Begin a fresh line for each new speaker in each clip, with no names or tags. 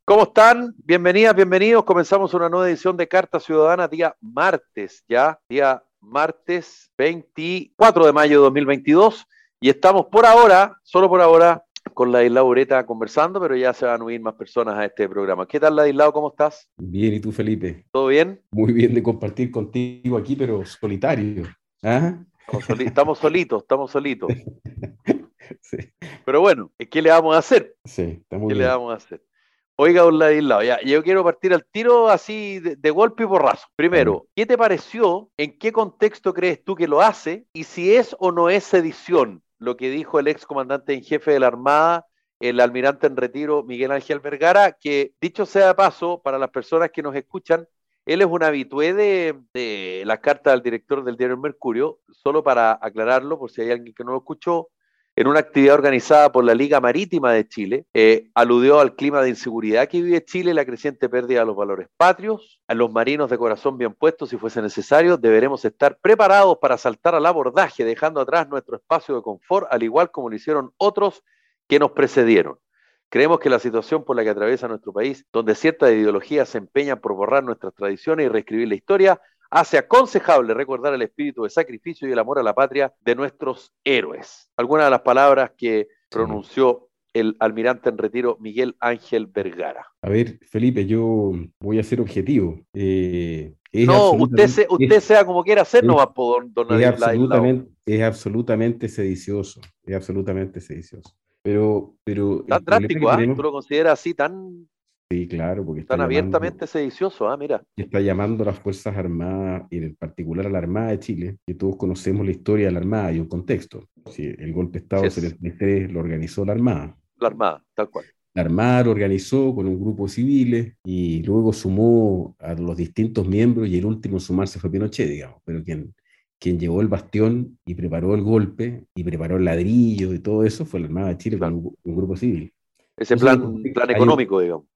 ¿Cómo están? Bienvenidas, bienvenidos. Comenzamos una nueva edición de Carta Ciudadana, día martes, día martes 24 de mayo de 2022. Y estamos por ahora, solo por ahora, con Ladislao Ureta conversando, pero ya se van a unir más personas a este programa. ¿Qué tal, Ladislao? ¿Cómo estás?
Bien, ¿y tú, Felipe?
¿Todo bien?
Muy bien de compartir contigo aquí, pero solitario. ¿Ah?
Estamos solitos, estamos solitos.
Sí,
Pero bueno, ¿qué le vamos a hacer?
sí, está muy
¿Qué le
bien.
vamos a hacer? Oiga, don Ladislao, ya, yo quiero partir al tiro así de golpe y porrazo.
A ver,
Primero, ¿qué te pareció? ¿En qué contexto crees tú que lo hace? Y si es o no es sedición lo que dijo el ex comandante en jefe de la Armada, el almirante en retiro Miguel Ángel Vergara, que dicho sea de paso, para las personas que nos escuchan, él es un habitué de las cartas del director del diario El Mercurio, solo para aclararlo, por si hay alguien que no lo escuchó, en una actividad organizada por la Liga Marítima de Chile, aludió al clima de inseguridad que vive Chile, la creciente pérdida de los valores patrios, a los marinos de corazón bien puestos, si fuese necesario, deberemos estar preparados para saltar al abordaje, dejando atrás nuestro espacio de confort, al igual como lo hicieron otros que nos precedieron. Creemos que la situación por la que atraviesa nuestro país, donde ciertas ideologías se empeñan por borrar nuestras tradiciones y reescribir la historia, hace aconsejable recordar el espíritu de sacrificio y el amor a la patria de nuestros héroes. Algunas de las palabras que
sí.
pronunció el almirante en retiro Miguel Ángel Vergara.
A ver, Felipe, yo voy a ser objetivo. Es
No, usted,
absolutamente,
usted sea como quiera ser, no
es,
va a poder don Ladislao.
es absolutamente sedicioso. Es absolutamente sedicioso. Pero el
Tan
problema que
drástico, ¿ah? ¿Eh? ¿Tú
tenemos,
lo consideras así tan,
sí, claro, porque
tan abiertamente sedicioso? ¿Ah? Mira.
está llamando a las Fuerzas Armadas, y en particular a la Armada de Chile, que todos conocemos la historia de la Armada y un contexto. Si el golpe de
Así
Estado
es,
73 lo organizó la Armada.
la Armada, tal cual.
La Armada lo organizó con un grupo de civiles y luego sumó a los distintos miembros y el último en sumarse fue Pinochet, digamos, pero quien llevó el bastión y preparó el golpe y preparó el ladrillo y todo eso fue la Armada de Chile con
Claro.
un grupo civil.
Ese
Entonces
plan económico, digamos.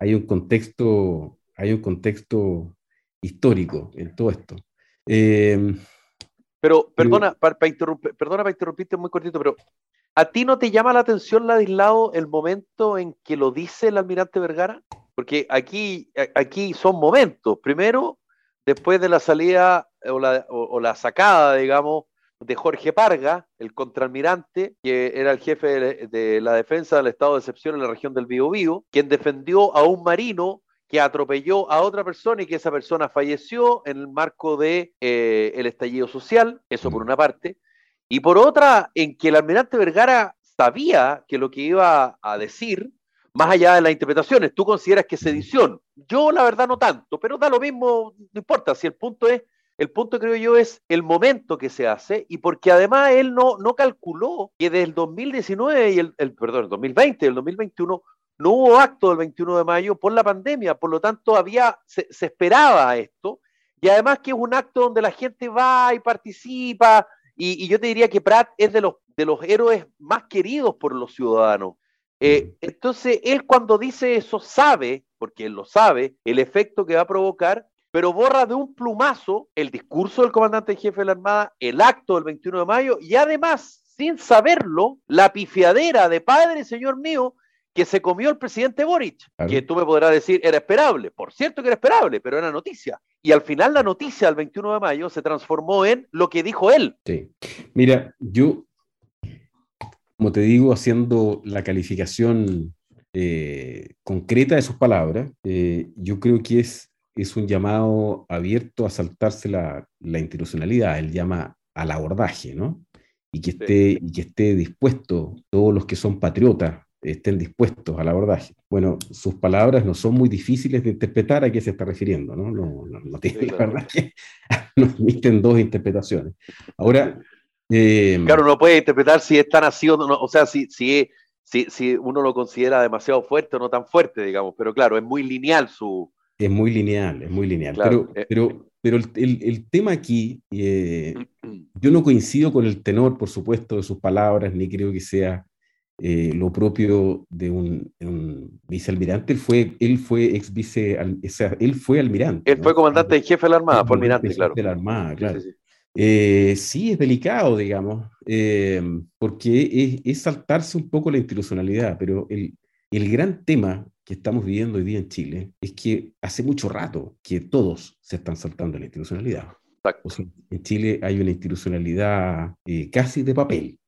hay un contexto histórico en todo esto. Eh,
Pero
pero,
perdona para interrumpirte muy cortito, pero ¿a ti no te llama la atención, Ladislao, el momento en que lo dice el almirante Vergara? Porque aquí son momentos. Primero, después de la salida o la sacada, digamos, de Jorge Parga, el contraalmirante, que era el jefe de la defensa del estado de excepción en la región del Biobío, quien defendió a un marino que atropelló a otra persona y que esa persona falleció en el marco de el estallido social, eso por una parte, y por otra, en que el almirante Vergara sabía que lo que iba a decir, más allá de las interpretaciones, tú consideras que es sedición. Yo la verdad no tanto, pero da lo mismo, no importa, si el punto creo yo es el momento que se hace y porque además él no calculó que desde el 2019 y perdón, el 2020 y el 2021 no hubo acto del 21 de mayo por la pandemia, por lo tanto se esperaba esto y además que es un acto donde la gente va y participa y yo te diría que Pratt es de los héroes más queridos por los ciudadanos. Entonces, él cuando dice eso sabe, porque él lo sabe, el efecto que va a provocar, pero borra de un plumazo el discurso del comandante en jefe de la Armada, el acto del 21 de mayo y además, sin saberlo, la pifiadera de padre, señor mío, que se comió el presidente Boric, que
claro,
tú me podrás decir era esperable. Por cierto que era esperable, pero era noticia. Y al final la noticia del 21 de mayo se transformó en lo que dijo él.
sí. Mira, yo, como te digo, haciendo la calificación concreta de sus palabras, yo creo que es un llamado abierto a saltarse la institucionalidad, él llama al abordaje, ¿no?
Sí.
Y que esté dispuesto, todos los que son patriotas estén dispuestos al abordaje. Bueno, sus palabras no son muy difíciles de interpretar a qué se está refiriendo, ¿no? No
Sí,
tienen, la
claro.
verdad que no admiten dos interpretaciones. Ahora,
Claro, no puede interpretar si es tan así o no, o sea, si uno lo considera demasiado fuerte o no tan fuerte, digamos, pero claro, es muy lineal su,
es muy lineal,
claro.
pero el tema aquí, yo no coincido con el tenor, por supuesto, de sus palabras, ni creo que sea lo propio de un vicealmirante. Él fue ex vice, o sea, él fue almirante,
Él
¿no?
fue comandante en jefe de la Armada, fue
Comandante
almirante,
jefe
claro.
de la Armada,
Sí, sí,
claro.
sí.
Sí, es delicado, digamos, porque es saltarse un poco la institucionalidad, pero el gran tema que estamos viviendo hoy día en Chile es que hace mucho rato que todos se están saltando la institucionalidad. O sea, en Chile hay una institucionalidad casi de papel.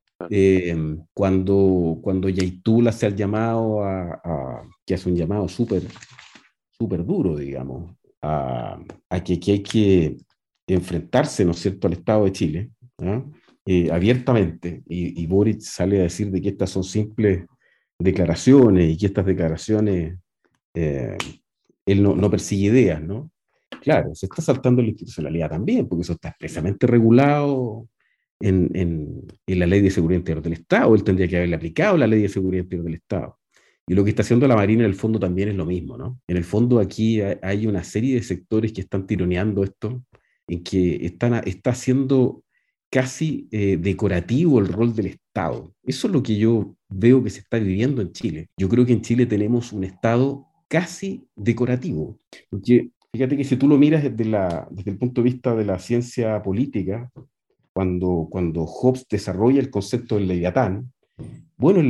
Cuando Yaitula hace el llamado que hace un llamado súper súper duro, digamos, a que hay que enfrentarse, ¿no es cierto?, al Estado de Chile, ¿no? Abiertamente, y Boric sale a decir de que estas son simples declaraciones y que estas declaraciones eh, él no persigue ideas, ¿no? Claro, se está saltando la institucionalidad también, porque eso está expresamente regulado en la Ley de Seguridad Interior del Estado. Él tendría que haberle aplicado la Ley de Seguridad Interior del Estado. Y lo que está haciendo la Marina en el fondo también es lo mismo, ¿no? En el fondo aquí hay una serie de sectores que están tironeando esto, en que está haciendo casi decorativo el rol del Estado. Eso es lo que yo veo que se está viviendo en Chile. Yo creo que en Chile tenemos un Estado casi decorativo. Porque fíjate que si tú lo miras desde el punto de vista de la ciencia política, cuando Hobbes desarrolla el concepto del Leviatán, bueno,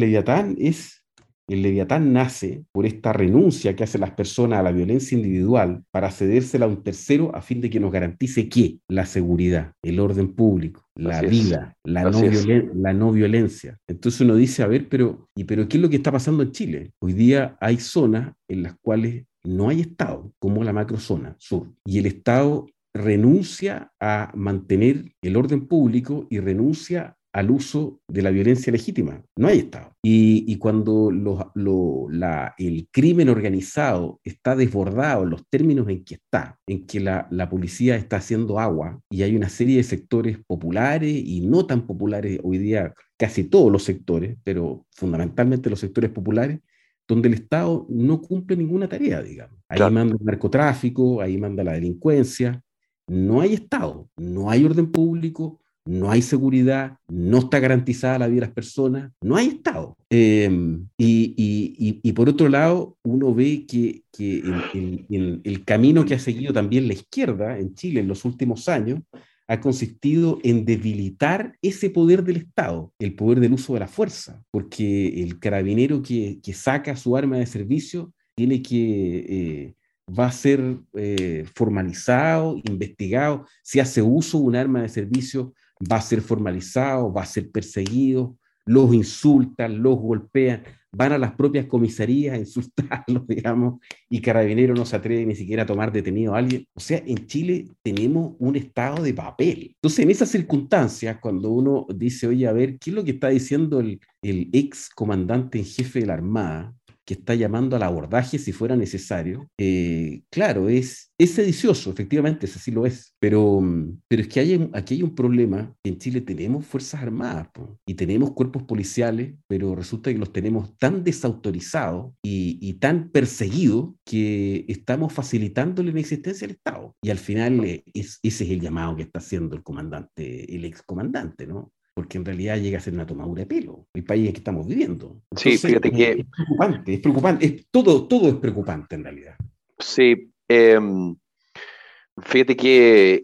el Leviatán nace por esta renuncia que hacen las personas a la violencia individual para cedérsela a un tercero a fin de que nos garantice ¿qué? La seguridad, el orden público, la vida, la no violencia. Entonces uno dice, a ver, pero ¿qué es lo que está pasando en Chile? Hoy día hay zonas en las cuales no hay Estado, como la macrozona sur, y el Estado renuncia a mantener el orden público y renuncia al uso de la violencia legítima. No hay Estado. Y cuando el crimen organizado está desbordado en los términos en que está, en que la policía está haciendo agua y hay una serie de sectores populares y no tan populares hoy día, casi todos los sectores, pero fundamentalmente los sectores populares, donde el Estado no cumple ninguna tarea, digamos. Ahí manda el narcotráfico, ahí manda la delincuencia. No hay Estado, no hay orden público, no hay seguridad, no está garantizada la vida de las personas, no hay Estado. Y por otro lado, uno ve que el camino que ha seguido también la izquierda en Chile en los últimos años ha consistido en debilitar ese poder del Estado, el poder del uso de la fuerza, porque el carabinero que saca su arma de servicio tiene que va a ser formalizado, investigado. Si hace uso de un arma de servicio, va a ser formalizado, va a ser perseguido, los insultan, los golpean, van a las propias comisarías a insultarlos, digamos, y Carabineros no se atreve ni siquiera a tomar detenido a alguien. O sea, en Chile tenemos un estado de papel. Entonces, en esas circunstancias, cuando uno dice, oye, a ver, ¿qué es lo que está diciendo el ex comandante en jefe de la Armada, que está llamando al abordaje si fuera necesario? Claro, es sedicioso, efectivamente, eso sí lo es, pero es que aquí hay un problema. En Chile tenemos fuerzas armadas, po, y tenemos cuerpos policiales, pero resulta que los tenemos tan desautorizados y tan perseguidos que estamos facilitándole la existencia del Estado. Y al final ese es el llamado que está haciendo el excomandante, ¿no? Porque en realidad llega a ser una tomadura de pelo el país en que estamos viviendo. Entonces,
sí, fíjate que...
es preocupante, todo es preocupante en realidad.
Sí, fíjate que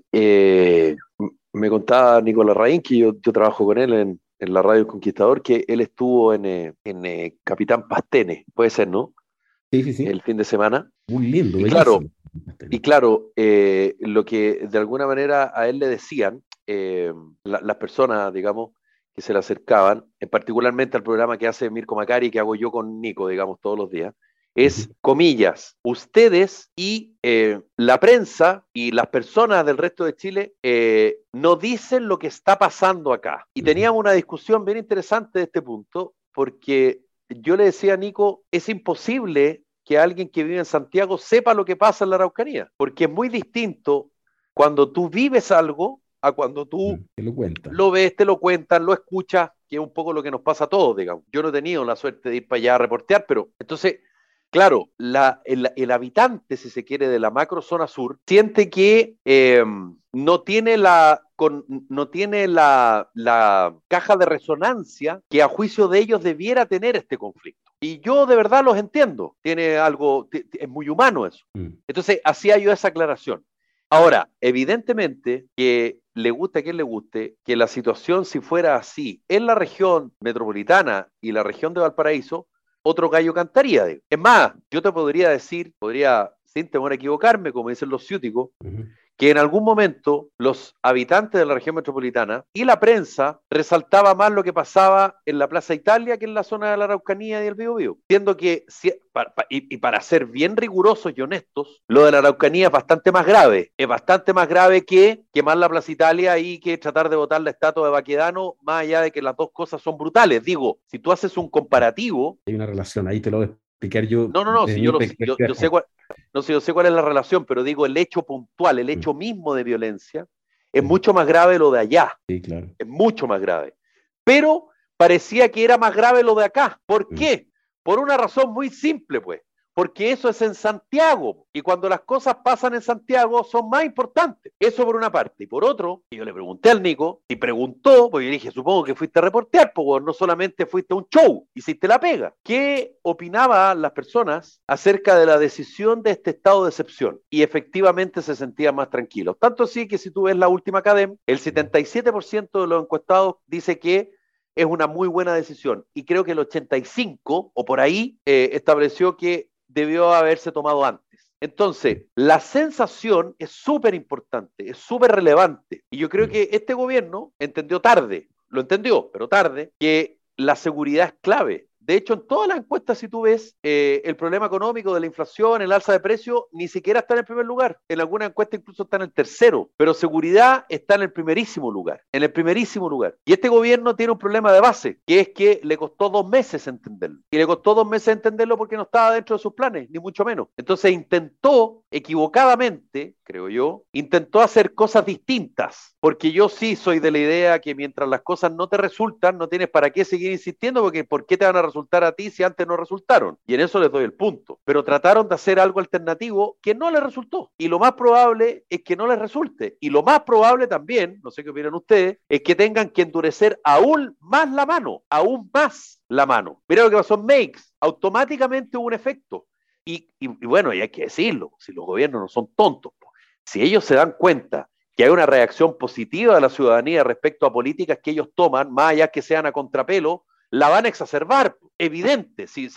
me contaba Nicolás Raín, que yo trabajo con él en la radio El Conquistador, que él estuvo en Capitán Pastene, puede ser, ¿no?
Sí, sí.
El fin de semana.
Muy lindo,
Y
bellísimo.
claro, lo que de alguna manera a él le decían las personas, digamos, que se le acercaban, particularmente al programa que hace Mirko Macari, que hago yo con Nico, digamos, todos los días, es, comillas, ustedes y la prensa y las personas del resto de Chile no dicen lo que está pasando acá. Y teníamos una discusión bien interesante de este punto, porque yo le decía a Nico, es imposible que alguien que vive en Santiago sepa lo que pasa en la Araucanía, porque es muy distinto cuando tú vives algo a cuando tú lo ves, te lo cuentan, lo escuchas, que es un poco lo que nos pasa a todos, digamos. Yo no he tenido la suerte de ir para allá a reportear, pero entonces, claro, el habitante, si se quiere, de la macro zona sur, siente que no tiene la caja de resonancia que a juicio de ellos debiera tener este conflicto. Y yo de verdad los entiendo, tiene algo, es muy humano eso. Entonces, hacía yo esa aclaración. Ahora, evidentemente que le guste a quien le guste, que la situación si fuera así en la región metropolitana y la región de Valparaíso, otro gallo cantaría. Digo. Es más, yo te podría decir, sin temor a equivocarme, como dicen los ciúticos, que en algún momento los habitantes de la región metropolitana y la prensa resaltaba más lo que pasaba en la Plaza Italia que en la zona de la Araucanía y el Biobío. Siendo que, para ser bien rigurosos y honestos, lo de la Araucanía es bastante más grave. Es bastante más grave que quemar la Plaza Italia y que tratar de botar la estatua de Baquedano, más allá de que las dos cosas son brutales. Digo, si tú haces un comparativo...
Hay una relación, ahí te lo voy a explicar yo.
No, si yo sé cuál... No sé, yo sé cuál es la relación, pero digo, el hecho puntual, el hecho mismo de violencia, es mucho más grave lo de allá.
Sí, claro.
Es mucho más grave. Pero parecía que era más grave lo de acá. ¿Por qué? Por una razón muy simple, pues. Porque eso es en Santiago. Y cuando las cosas pasan en Santiago son más importantes. Eso por una parte. Y por otro, yo le pregunté al Nico, y preguntó, porque yo dije, supongo que fuiste a reportear, porque no solamente fuiste a un show, hiciste la pega. ¿Qué opinaban las personas acerca de la decisión de este estado de excepción? Y efectivamente se sentían más tranquilos. Tanto así que si tú ves la última CADEM, el 77% de los encuestados dice que es una muy buena decisión. Y creo que el 85% o por ahí estableció que debió haberse tomado antes. Entonces, la sensación es súper importante, es súper relevante. Y yo creo que este gobierno entendió tarde, lo entendió, pero tarde, que la seguridad es clave. De hecho, en todas las encuestas, si tú ves, el problema económico de la inflación, el alza de precios, ni siquiera está en el primer lugar. En alguna encuesta incluso está en el tercero. Pero seguridad está en el primerísimo lugar. En el primerísimo lugar. Y este gobierno tiene un problema de base, que es que le costó 2 meses entenderlo. Y le costó 2 meses entenderlo porque no estaba dentro de sus planes, ni mucho menos. Entonces intentó, equivocadamente, creo yo, intentó hacer cosas distintas. Porque yo sí soy de la idea que mientras las cosas no te resultan, no tienes para qué seguir insistiendo, porque ¿por qué te van a resultar a ti si antes no resultaron? Y en eso les doy el punto. Pero trataron de hacer algo alternativo que no les resultó. Y lo más probable es que no les resulte. Y lo más probable también, no sé qué opinan ustedes, es que tengan que endurecer aún más la mano, aún más la mano. Mira lo que pasó en Makes. Automáticamente hubo un efecto. Y bueno, y hay que decirlo, si los gobiernos no son tontos, si ellos se dan cuenta que hay una reacción positiva de la ciudadanía respecto a políticas que ellos toman, más allá que sean a contrapelo, la van a exacerbar, evidente. Si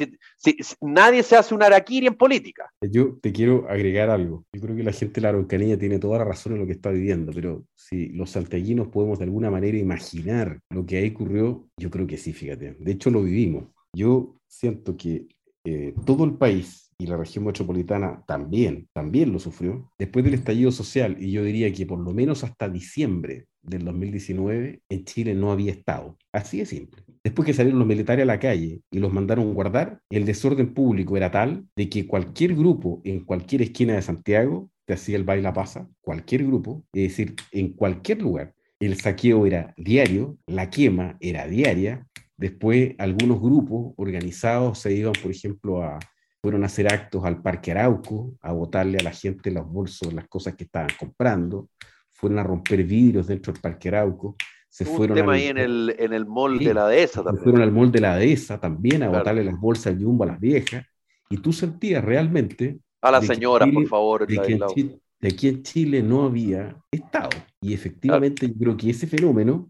nadie se hace un harakiri en política.
Yo te quiero agregar algo. Yo creo que la gente de la Araucanía tiene toda la razón en lo que está viviendo, pero si los santiaguinos podemos de alguna manera imaginar lo que ahí ocurrió, yo creo que sí, fíjate. De hecho, lo vivimos. Yo siento que todo el país y la región metropolitana también lo sufrió después del estallido social, y yo diría que por lo menos hasta diciembre del 2019 en Chile no había estado. Así de simple. Después que salieron los militares a la calle y los mandaron guardar, el desorden público era tal de que cualquier grupo en cualquier esquina de Santiago te hacía el baila pasa, cualquier grupo, es decir, en cualquier lugar. El saqueo era diario, la quema era diaria. Después algunos grupos organizados se iban, por ejemplo, fueron a hacer actos al Parque Arauco, a botarle a la gente los bolsos, las cosas que estaban comprando, fueron a romper vidrios dentro del Parque Arauco,
un tema ahí en el mall de la dehesa también.
Se fueron al mall de la dehesa también a botarle las bolsas de Jumbo a las viejas, y tú sentías realmente
a las señoras, por favor,
de aquí en Chile no había Estado. Y efectivamente yo creo que ese fenómeno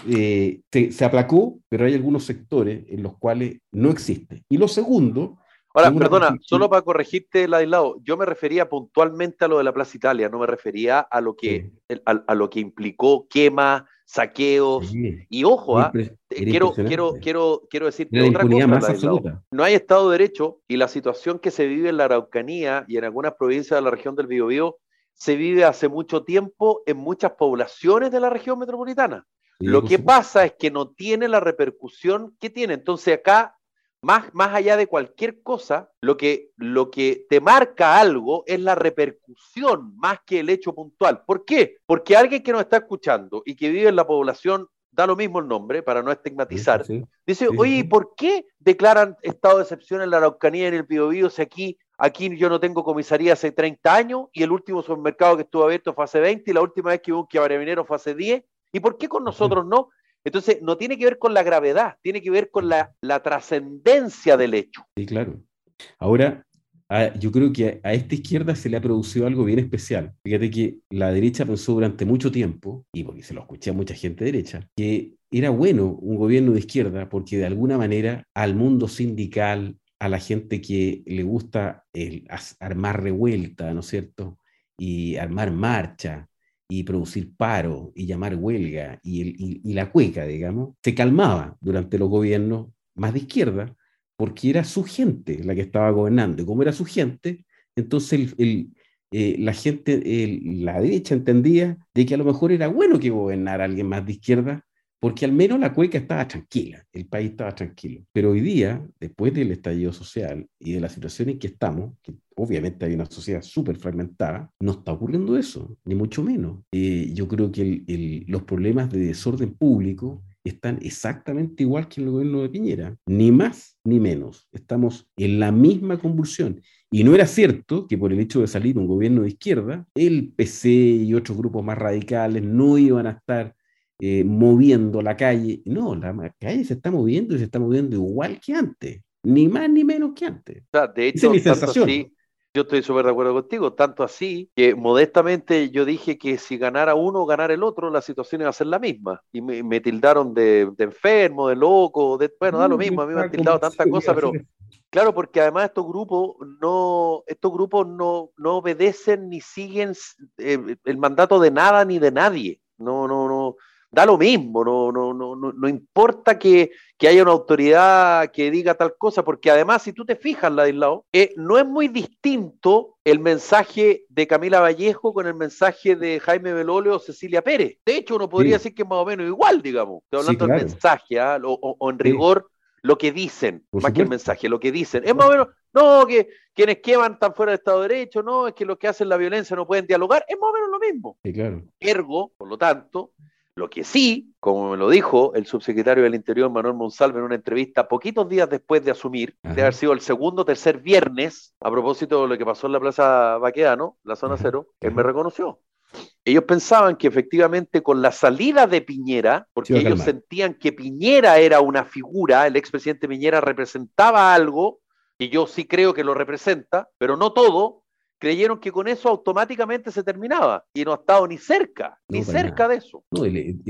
se aplacó, pero hay algunos sectores en los cuales no existe. Y lo segundo...
Ahora, perdona, solo para corregirte, Ladislao, yo me refería puntualmente a lo de la Plaza Italia, no me refería a lo que, a lo que implicó quema, saqueos, y ojo, quiero decirte otra cosa, Ladislao. No hay Estado de Derecho, y la situación que se vive en la Araucanía y en algunas provincias de la región del Biobío se vive hace mucho tiempo en muchas poblaciones de la región metropolitana. Lo que pasa es que no tiene la repercusión que tiene. Entonces acá, más allá de cualquier cosa, lo que te marca algo es la repercusión más que el hecho puntual. ¿Por qué? Porque alguien que nos está escuchando y que vive en la población, da lo mismo el nombre para no estigmatizar, dice, oye, ¿por qué declaran estado de excepción en la Araucanía y en el Biobío si aquí yo no tengo comisaría hace 30 años y el último supermercado que estuvo abierto fue hace 20 y la última vez que hubo un carabinero fue hace 10? ¿Y por qué con nosotros no? Entonces, no tiene que ver con la gravedad, tiene que ver con la trascendencia del hecho.
Sí, claro. Ahora, Yo creo que a esta izquierda se le ha producido algo bien especial. Fíjate que la derecha pensó durante mucho tiempo, y porque se lo escuché a mucha gente derecha, que era bueno un gobierno de izquierda porque de alguna manera al mundo sindical, a la gente que le gusta armar revuelta, ¿no es cierto? Y armar marcha y producir paro y llamar huelga y la cueca, digamos, se calmaba durante los gobiernos más de izquierda porque era su gente la que estaba gobernando. Y como era su gente, entonces la gente, la derecha entendía de que a lo mejor era bueno que gobernara alguien más de izquierda, porque al menos la cueca estaba tranquila, el país estaba tranquilo. Pero hoy día, después del estallido social y de la situación en que estamos, que obviamente hay una sociedad súper fragmentada, no está ocurriendo eso, ni mucho menos. Yo creo que los problemas de desorden público están exactamente igual que en el gobierno de Piñera, ni más ni menos. Estamos en la misma convulsión. Y no era cierto que por el hecho de salir un gobierno de izquierda, el PC y otros grupos más radicales no iban a estar moviendo la calle. No, la calle se está moviendo y se está moviendo igual que antes, ni más ni menos que antes.
O sea, de
Esa es
hecho,
mi
tanto
sensación.
así, yo estoy súper de acuerdo contigo, tanto así que modestamente yo dije que si ganara uno, ganara el otro, la situación iba a ser la misma. Y me tildaron de enfermo, de loco, bueno, da lo
No, yo
mismo, a mí me han
estaba
tildado tantas
convencido que iba
cosas,
a ser
pero
eso.
claro, porque además estos grupos no obedecen ni siguen el mandato de nada ni de nadie. No, no, no, da lo mismo, no importa que haya una autoridad que diga tal cosa, porque además, si tú te fijas, Ladislao, no es muy distinto el mensaje de Camila Vallejo con el mensaje de Jaime Belolio o Cecilia Pérez. De hecho, uno podría
Sí,
decir que es más o menos igual, digamos. Estoy
sí,
hablando del
claro.
mensaje, ¿ah? O en
Sí,
rigor lo que dicen,
por
más que el
supuesto,
mensaje, lo que dicen.
por
Es más o
supuesto.
menos, no, que quienes queman están fuera del Estado de Derecho, no, es que los que hacen la violencia no pueden dialogar, es más o menos lo mismo.
Sí, claro.
Ergo, por lo tanto, lo que sí, como me lo dijo el subsecretario del Interior Manuel Monsalve en una entrevista poquitos días después de asumir, de
Ajá,
haber sido el segundo o tercer viernes, a propósito de lo que pasó en la Plaza Baquedano, la zona
ajá,
cero, él me
ajá.
reconoció. Ellos pensaban que efectivamente con la salida de Piñera,
Se iba
porque
a
ellos
calmar.
sentían que Piñera era una figura, el expresidente Piñera representaba algo, y yo sí creo que lo representa, pero no todo, creyeron que con eso automáticamente se terminaba, y no ha estado ni
No, para
cerca
nada.
de eso.
No,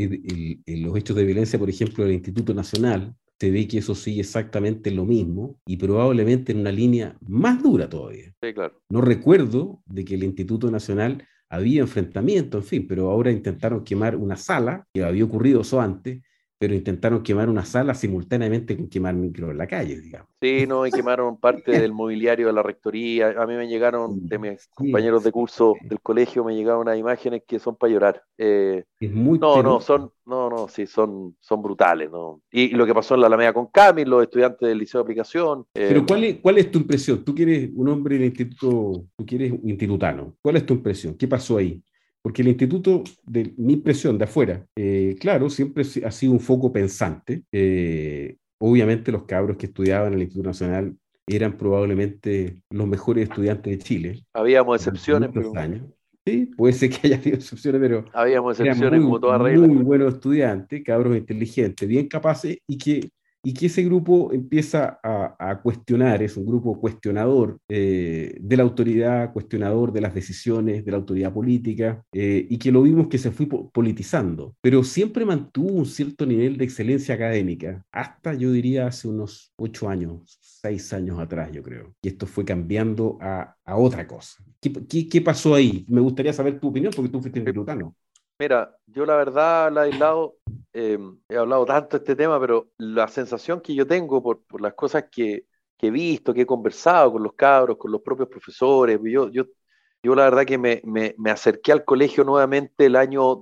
los hechos de violencia, por ejemplo, del Instituto Nacional, se ve que eso sigue exactamente lo mismo y probablemente en una línea más dura todavía.
Sí, claro.
No recuerdo de que el Instituto Nacional había enfrentamiento, en fin, pero ahora intentaron quemar una sala, que había ocurrido eso antes, pero intentaron quemar una sala simultáneamente con quemar micro en la calle, digamos.
Sí, no, y quemaron parte del mobiliario de la rectoría. A mí me llegaron, de mis
Sí,
compañeros de
sí,
curso del colegio, me llegaron unas imágenes que son para llorar.
es muy
No, no,
penoso.
no, sí, son brutales, ¿no? Y lo que pasó en la Alameda con Camil, los estudiantes del Liceo de Aplicación.
Pero ¿cuál es tu impresión? Tú que eres un hombre del instituto, tú que eres un institutano. ¿Cuál es tu impresión? ¿Qué pasó ahí? Porque el instituto, de mi impresión de afuera, claro, siempre ha sido un foco pensante. Obviamente los cabros que estudiaban en el Instituto Nacional eran probablemente los mejores estudiantes de Chile
Habíamos
durante
excepciones,
muchos
pero
años. Sí, puede ser que haya habido excepciones, pero
habíamos
eran
excepciones como
muy,
toda regla.
muy buenos estudiantes, cabros inteligentes, bien capaces y que ese grupo empieza a cuestionar, es un grupo cuestionador de la autoridad, cuestionador de las decisiones de la autoridad política, y que lo vimos que se fue politizando, pero siempre mantuvo un cierto nivel de excelencia académica, hasta yo diría hace unos 8 años, 6 años atrás, yo creo. Y esto fue cambiando a otra cosa. ¿Qué pasó ahí? Me gustaría saber tu opinión porque tú fuiste institutano.
Mira, yo la verdad, Ladislao, he hablado tanto de este tema, pero la sensación que yo tengo por las cosas que he visto, que he conversado con los cabros, con los propios profesores, yo la verdad que me acerqué al colegio nuevamente el año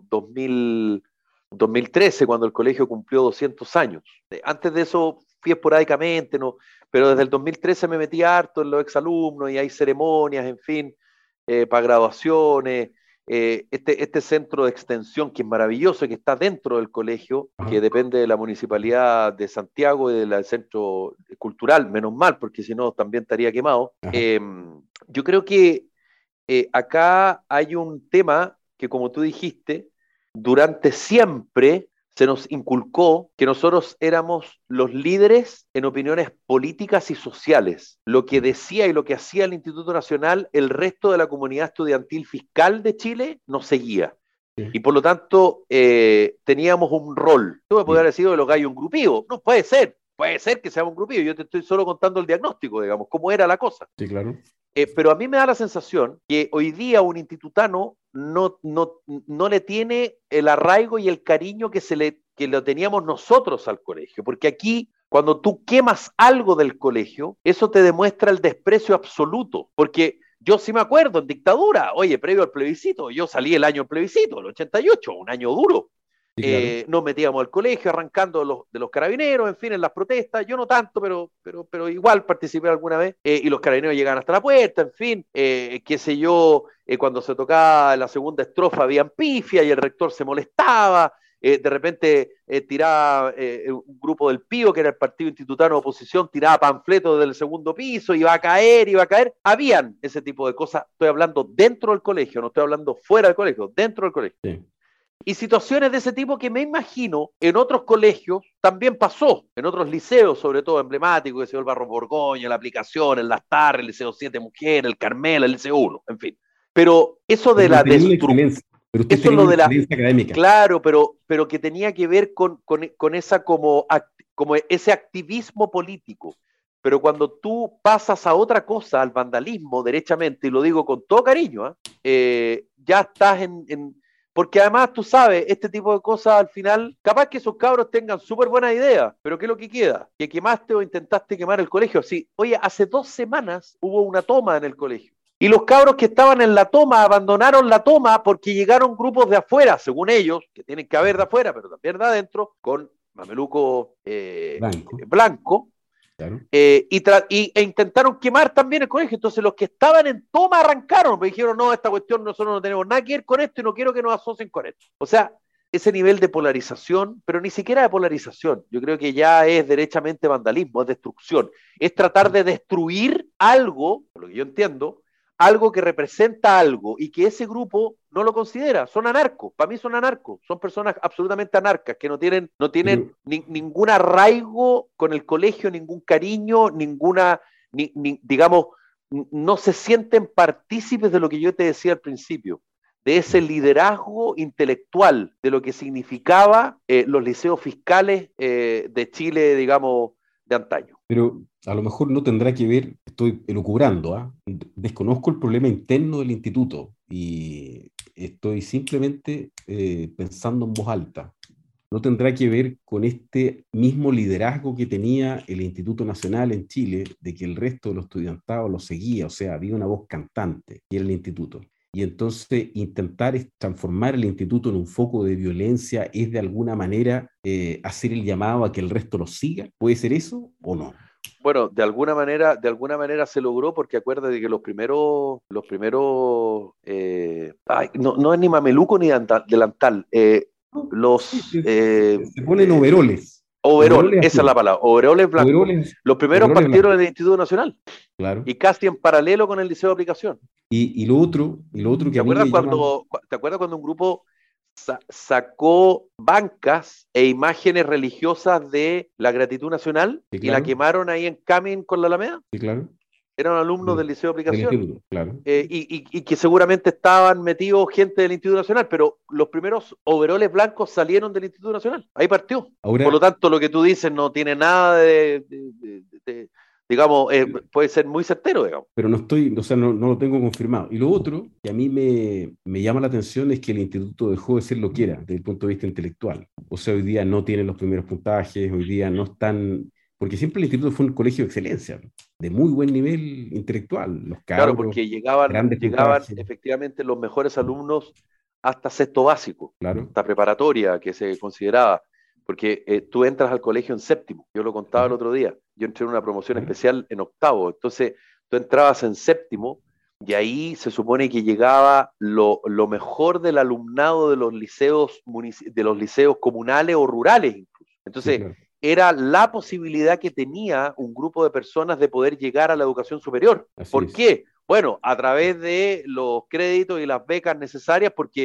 2013, cuando el colegio cumplió 200 años. Antes de eso fui esporádicamente, ¿no? Pero desde el 2013 me metí harto en los exalumnos y hay ceremonias, en fin, para graduaciones, este centro de extensión que es maravilloso, que está dentro del colegio, que
Ajá,
depende de la Municipalidad de Santiago y del Centro Cultural, menos mal, porque si no también estaría quemado.
ajá.
Yo creo que acá hay un tema que, como tú dijiste, durante siempre se nos inculcó que nosotros éramos los líderes en opiniones políticas y sociales. Lo que decía y lo que hacía el Instituto Nacional, el resto de la comunidad estudiantil fiscal de Chile nos seguía.
Sí.
Y por lo tanto, teníamos un rol. Tú me podrías decir de los gallos un grupillo. No, puede ser que sea un grupillo. Yo te estoy solo contando el diagnóstico, digamos, cómo era la cosa.
Sí, claro.
Pero a mí me da la sensación que hoy día un institutano no le tiene el arraigo y el cariño que lo teníamos nosotros al colegio, porque aquí, cuando tú quemas algo del colegio, eso te demuestra el desprecio absoluto, porque yo sí me acuerdo en dictadura, oye, previo al plebiscito, yo salí el año del plebiscito, el 88, un año duro.
Sí, claro.
Nos metíamos al colegio arrancando de los carabineros, en fin, en las protestas. Yo no tanto, pero igual participé alguna vez. Y los carabineros llegaban hasta la puerta, en fin, qué sé yo, cuando se tocaba la segunda estrofa habían pifia y el rector se molestaba. De repente tiraba un grupo del PÍO, que era el partido institutano de oposición, tiraba panfletos del segundo piso, iba a caer. Habían ese tipo de cosas. Estoy hablando dentro del colegio, no estoy hablando fuera del colegio, dentro del colegio.
Sí.
Y situaciones de ese tipo que me imagino en otros colegios también pasó, en otros liceos, sobre todo emblemáticos, que se el Barro Borgoña, la Aplicación, el Las Tarres, el Liceo 7 Mujeres, el Carmela, el Liceo 1, en fin. Pero eso de la destrucción.
Pero usted
Eso es
tenía
lo
una
de la.
experiencia académica.
Claro, pero que tenía que ver con esa como ese activismo político. Pero cuando tú pasas a otra cosa, al vandalismo, derechamente, y lo digo con todo cariño, ya estás porque además tú sabes, este tipo de cosas al final, capaz que esos cabros tengan súper buenas ideas, pero ¿qué es lo que queda? Que quemaste o intentaste quemar el colegio. Sí, oye, hace 2 semanas hubo una toma en el colegio. Y los cabros que estaban en la toma abandonaron la toma porque llegaron grupos de afuera, según ellos, que tienen que haber de afuera, pero también de adentro, con mameluco blanco.
Claro.
E intentaron quemar también el colegio. Entonces los que estaban en toma arrancaron, me dijeron, no, esta cuestión nosotros no tenemos nada que ver con esto y no quiero que nos asocien con esto. O sea, ese nivel de polarización, pero ni siquiera de polarización, yo creo que ya es derechamente vandalismo, es destrucción, es tratar de destruir algo, por lo que yo entiendo, algo que representa algo y que ese grupo no lo considera, son anarcos, para mí son anarcos, son personas absolutamente anarcas que no tienen ningún arraigo con el colegio, ningún cariño, digamos, no se sienten partícipes de lo que yo te decía al principio, de ese liderazgo intelectual, de lo que significaba los liceos fiscales de Chile, digamos, de antaño.
Pero a lo mejor no tendrá que ver, estoy elucubrando, desconozco el problema interno del instituto y estoy simplemente pensando en voz alta. No tendrá que ver con este mismo liderazgo que tenía el Instituto Nacional en Chile, de que el resto de los estudiantados lo seguía, o sea, había una voz cantante, que era el instituto. Y entonces intentar transformar el instituto en un foco de violencia es de alguna manera hacer el llamado a que el resto lo siga. ¿Puede ser eso o no?
Bueno, de alguna manera se logró, porque acuérdate que los primeros, no es ni mameluco ni delantal,
se ponen overoles.
Overol, esa es la palabra, overoles blancos. Los primeros partieron del Instituto Nacional.
Claro.
Y casi en paralelo con el Liceo de Aplicación.
Y lo otro que
¿Te acuerdas cuando un grupo sacó bancas e imágenes religiosas de la gratitud nacional, sí, claro, y la quemaron ahí en Camin con la Alameda?
Sí, claro.
Eran alumnos del Liceo de Aplicación.
Claro.
Y que seguramente estaban metidos gente del Instituto Nacional, pero los primeros overoles blancos salieron del Instituto Nacional. Ahí partió. Ahora, por lo tanto, lo que tú dices no tiene nada digamos, puede ser muy certero, digamos.
Pero no lo tengo confirmado. Y lo otro que a mí me llama la atención es que el instituto dejó de ser lo que era desde el punto de vista intelectual. O sea, hoy día no tienen los primeros puntajes, hoy día no están... Porque siempre el instituto fue un colegio de excelencia, de muy buen nivel intelectual. Los cabros,
claro, porque llegaban efectivamente los mejores alumnos hasta sexto básico, claro, hasta preparatoria, que se consideraba. Porque tú entras al colegio en séptimo, yo lo contaba el otro día, yo entré en una promoción especial en octavo, entonces tú entrabas en séptimo y ahí se supone que llegaba lo mejor del alumnado de los liceos comunales o rurales incluso. Entonces, sí, claro, era la posibilidad que tenía un grupo de personas de poder llegar a la educación superior. ¿Por qué? Bueno, a través de los créditos y las becas necesarias, porque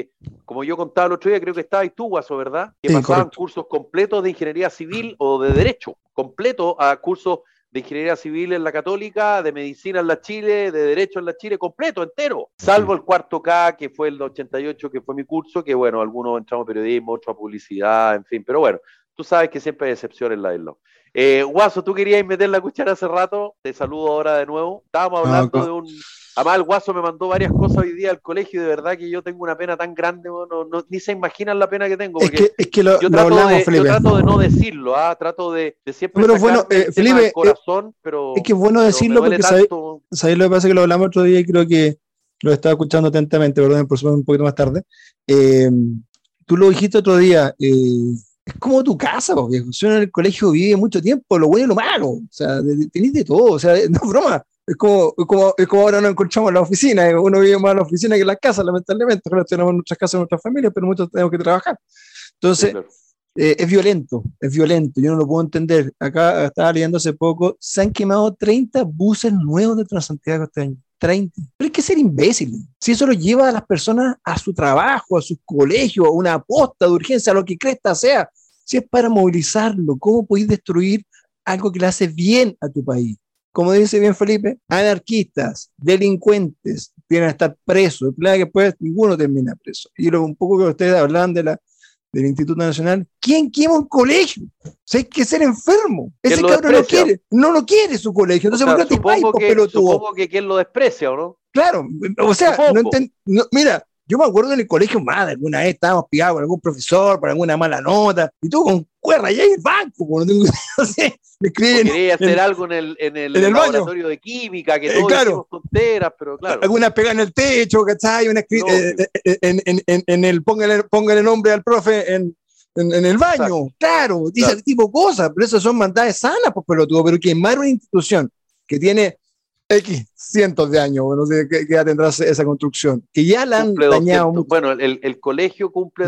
como yo contaba el otro día, creo que estabas tú, Guaso, ¿verdad? Que
Sí,
pasaban
correcto.
cursos completos de ingeniería civil o de derecho, completos a cursos de ingeniería civil en la Católica, de medicina en la Chile, de derecho en la Chile, completo, entero. Salvo el cuarto K, que fue el 88, que fue mi curso, que bueno, algunos entramos a periodismo, otros a publicidad, en fin, pero bueno, tú sabes que siempre hay excepciones en la isla. Guaso, tú querías meter la cuchara hace rato, te saludo ahora de nuevo. Estábamos hablando de un... Además, el Guaso me mandó varias cosas hoy día al colegio y de verdad que yo tengo una pena tan grande, ni se imaginan la pena que tengo. Porque
Es que lo
yo trato
hablamos,
de no decirlo, trato de siempre
pero bueno,
sacarme el tema
Felipe,
del corazón, pero
es que es bueno
me
decirlo
duele
porque
tanto.
¿sabéis lo que pasa? Que lo hablamos otro día y creo que lo estaba escuchando atentamente, perdón, por supuesto un poquito más tarde. Tú lo dijiste otro día, es como tu casa, porque uno en el colegio vive mucho tiempo, lo bueno y lo malo, o sea, tenés de todo, o sea, no es broma. Es como ahora nos encontramos en la oficina, uno vive más en la oficina que en la casa, lamentablemente, nosotros tenemos nuestras casas, nuestras familias, pero muchos tenemos que trabajar. Entonces,
Sí, claro.
es violento, yo no lo puedo entender. Acá estaba leyendo hace poco, se han quemado 30 buses nuevos de Transantiago este año. 30. Pero hay que ser imbécil. Si eso lo lleva a las personas a su trabajo, a sus colegios, a una posta de urgencia, a lo que cresta sea, si es para movilizarlo, ¿cómo podéis destruir algo que le hace bien a tu país? Como dice bien Felipe, anarquistas, delincuentes, tienen que estar presos. El problema es que después ninguno termina preso. Y un poco que ustedes hablan del Instituto Nacional, ¿quién quema un colegio? O sea, hay que ser enfermo. Ese cabrón no lo quiere su colegio. Entonces, ¿por qué te vais, pelotudo?
Supongo que quien lo desprecia, ¿o no?
Claro, o sea, mira, yo me acuerdo en el colegio más, alguna vez estábamos pillados por algún profesor, por alguna mala nota, y tú con cuerda allá en el banco, no sé, me escriben.
Quería hacer algo en el laboratorio de química, que todos decimos tonteras, pero claro.
Alguna pega en el techo, ¿cachai? Póngale nombre al profe en el baño. Exacto. Claro, dice ese tipo de cosas, pero eso son maldades sanas, pues pelotudo, pero quemar una institución que tiene X cientos de años, no sé qué ya tendrá esa construcción, que ya la han dañado mucho.
Bueno, el colegio cumple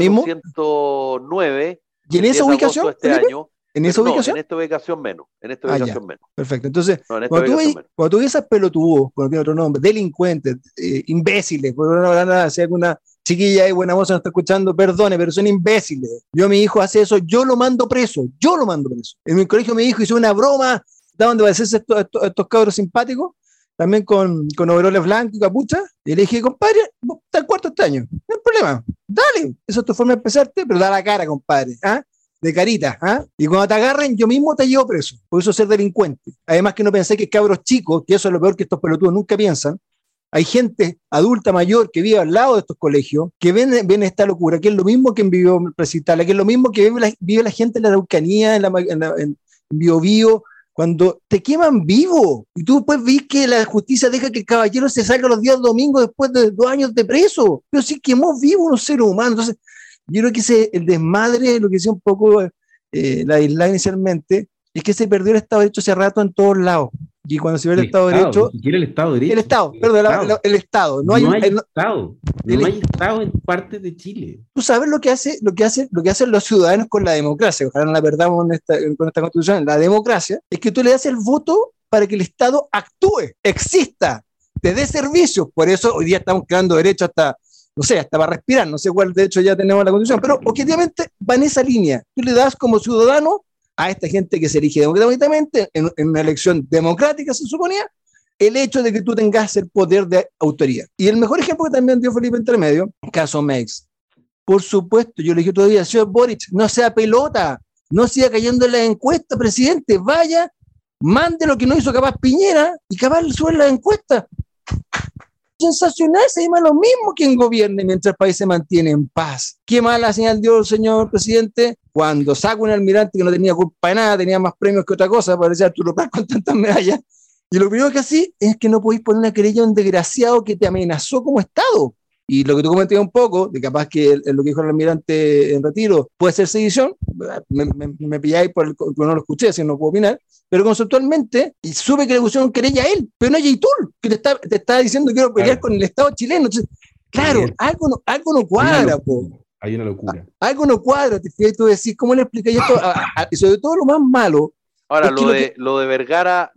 209.
¿Y en esa ubicación?
Este año.
¿En esa ubicación?
En esta ubicación menos. Menos.
Perfecto. Entonces, cuando tú ves esas pelotudos, cuando tiene otro nombre, delincuentes, imbéciles, por no si alguna chiquilla y buena moza nos está escuchando, perdone, pero son imbéciles. Mi hijo hace eso, yo lo mando preso. En mi colegio mi hijo hizo una broma, donde va a hacerse estos cabros simpáticos, también con overoles blancos y capucha, y le dije, compadre, está el cuarto este año, no hay problema, dale, esa es tu forma de expresarte, pero da la cara, compadre, de carita, y cuando te agarren, yo mismo te llevo preso, por eso es ser delincuente. Además que no pensé que cabros chicos, que eso es lo peor que estos pelotudos nunca piensan, hay gente adulta mayor que vive al lado de estos colegios, que ven esta locura, que es lo mismo que en Precitala, que es lo mismo que vive la gente en la Araucanía, en Biobío, cuando te queman vivo y tú después ves que la justicia deja que el caballero se salga los días domingos después de 2 años de preso, pero si quemó vivo unos seres humanos. Entonces yo creo que el desmadre, lo que decía un poco la isla inicialmente, es que se perdió el Estado de Derecho hace rato en todos lados. Y cuando se ve el Estado de Derecho...
Ni siquiera el Estado de Derecho.
El Estado. No hay
Estado. No hay Estado en partes de Chile.
Tú sabes lo que hacen los ciudadanos con la democracia. Ojalá no la perdamos con esta constitución. La democracia es que tú le das el voto para que el Estado actúe, exista, te dé servicios. Por eso hoy día estamos creando derechos hasta para respirar. No sé cuál de hecho ya tenemos en la constitución, pero objetivamente va en esa línea. Tú le das como ciudadano a esta gente que se elige democráticamente, en una elección democrática se suponía, el hecho de que tú tengas el poder de autoría. Y el mejor ejemplo que también dio Felipe entre medio, caso Mex. Por supuesto, yo le dije todavía, señor Boric, no sea pelota, no siga cayendo en la encuesta, presidente, vaya, mande lo que no hizo capaz Piñera y capaz le sube la encuesta. Sensacional, se llama lo mismo quien gobierne mientras el país se mantiene en paz. ¿Qué mala señal dio el señor presidente cuando saca un almirante que no tenía culpa de nada, tenía más premios que otra cosa, parecía Arturo Prat con tantas medallas? Y lo primero que así es que no podéis poner una querella a un desgraciado que te amenazó como Estado. Y lo que tú comentabas un poco, de capaz que lo que dijo el almirante en retiro puede ser sedición, me pilláis porque no lo escuché, así no puedo opinar, pero conceptualmente, y supe que le pusieron querella a él, pero no a Yaitul, que te está diciendo que quiero pelear con el Estado chileno. Entonces, claro, algo no cuadra,
hay una locura.
Algo no cuadra, te fijas, tú decís, ¿cómo le explicáis esto? Y sobre todo lo más malo,
Ahora,
Es que
lo de Vergara,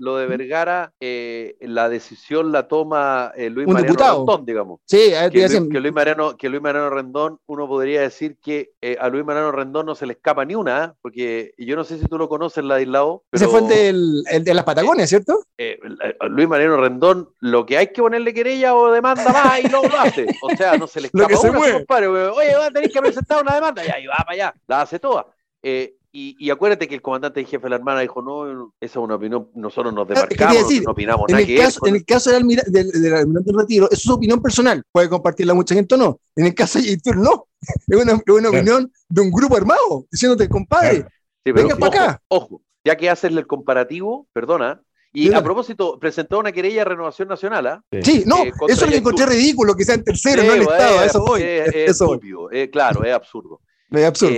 la decisión la toma Luis
un
Mariano
diputado.
Rendón, digamos.
Sí, a ver, te iba a decir,
Que Luis Mariano Rendón, uno podría decir que a Luis Mariano Rendón no se le escapa ni una, porque yo no sé si tú lo conoces, Ladislao,
ese
pero
fue el de las Patagonias, ¿cierto?
a Luis Mariano Rendón, lo que hay que ponerle querella o demanda va y lo hace. O sea, no se le
Lo
escapa
que se
una,
mueve.
compadre. Oye, va a tener que presentar una demanda, ya, y va para allá, la hace toda. Y acuérdate que el comandante en jefe de la Armada dijo, no, esa es una opinión, nosotros nos
Es que te iba a
demarcamos,
decir,
no opinamos
en
nada
el
que ver
caso, en el caso del almirante en retiro, eso es su opinión personal, puede compartirla mucha gente o no. En el caso de Yaitul, no, es una
Claro.
opinión de un grupo armado, diciéndote, compadre,
Claro.
Sí, pero
venga para acá.
ojo, ya que haces el comparativo, perdona, y
Perdona.
a propósito, presentó una querella de Renovación Nacional, ¿ah?
Sí, no,
contra
eso es lo que
Yaitul.
encontré ridículo, que sean terceros,
Sí,
no el Estado, a eso voy.
Es
Eso voy.
estúpido, claro, es absurdo.
Es absurdo.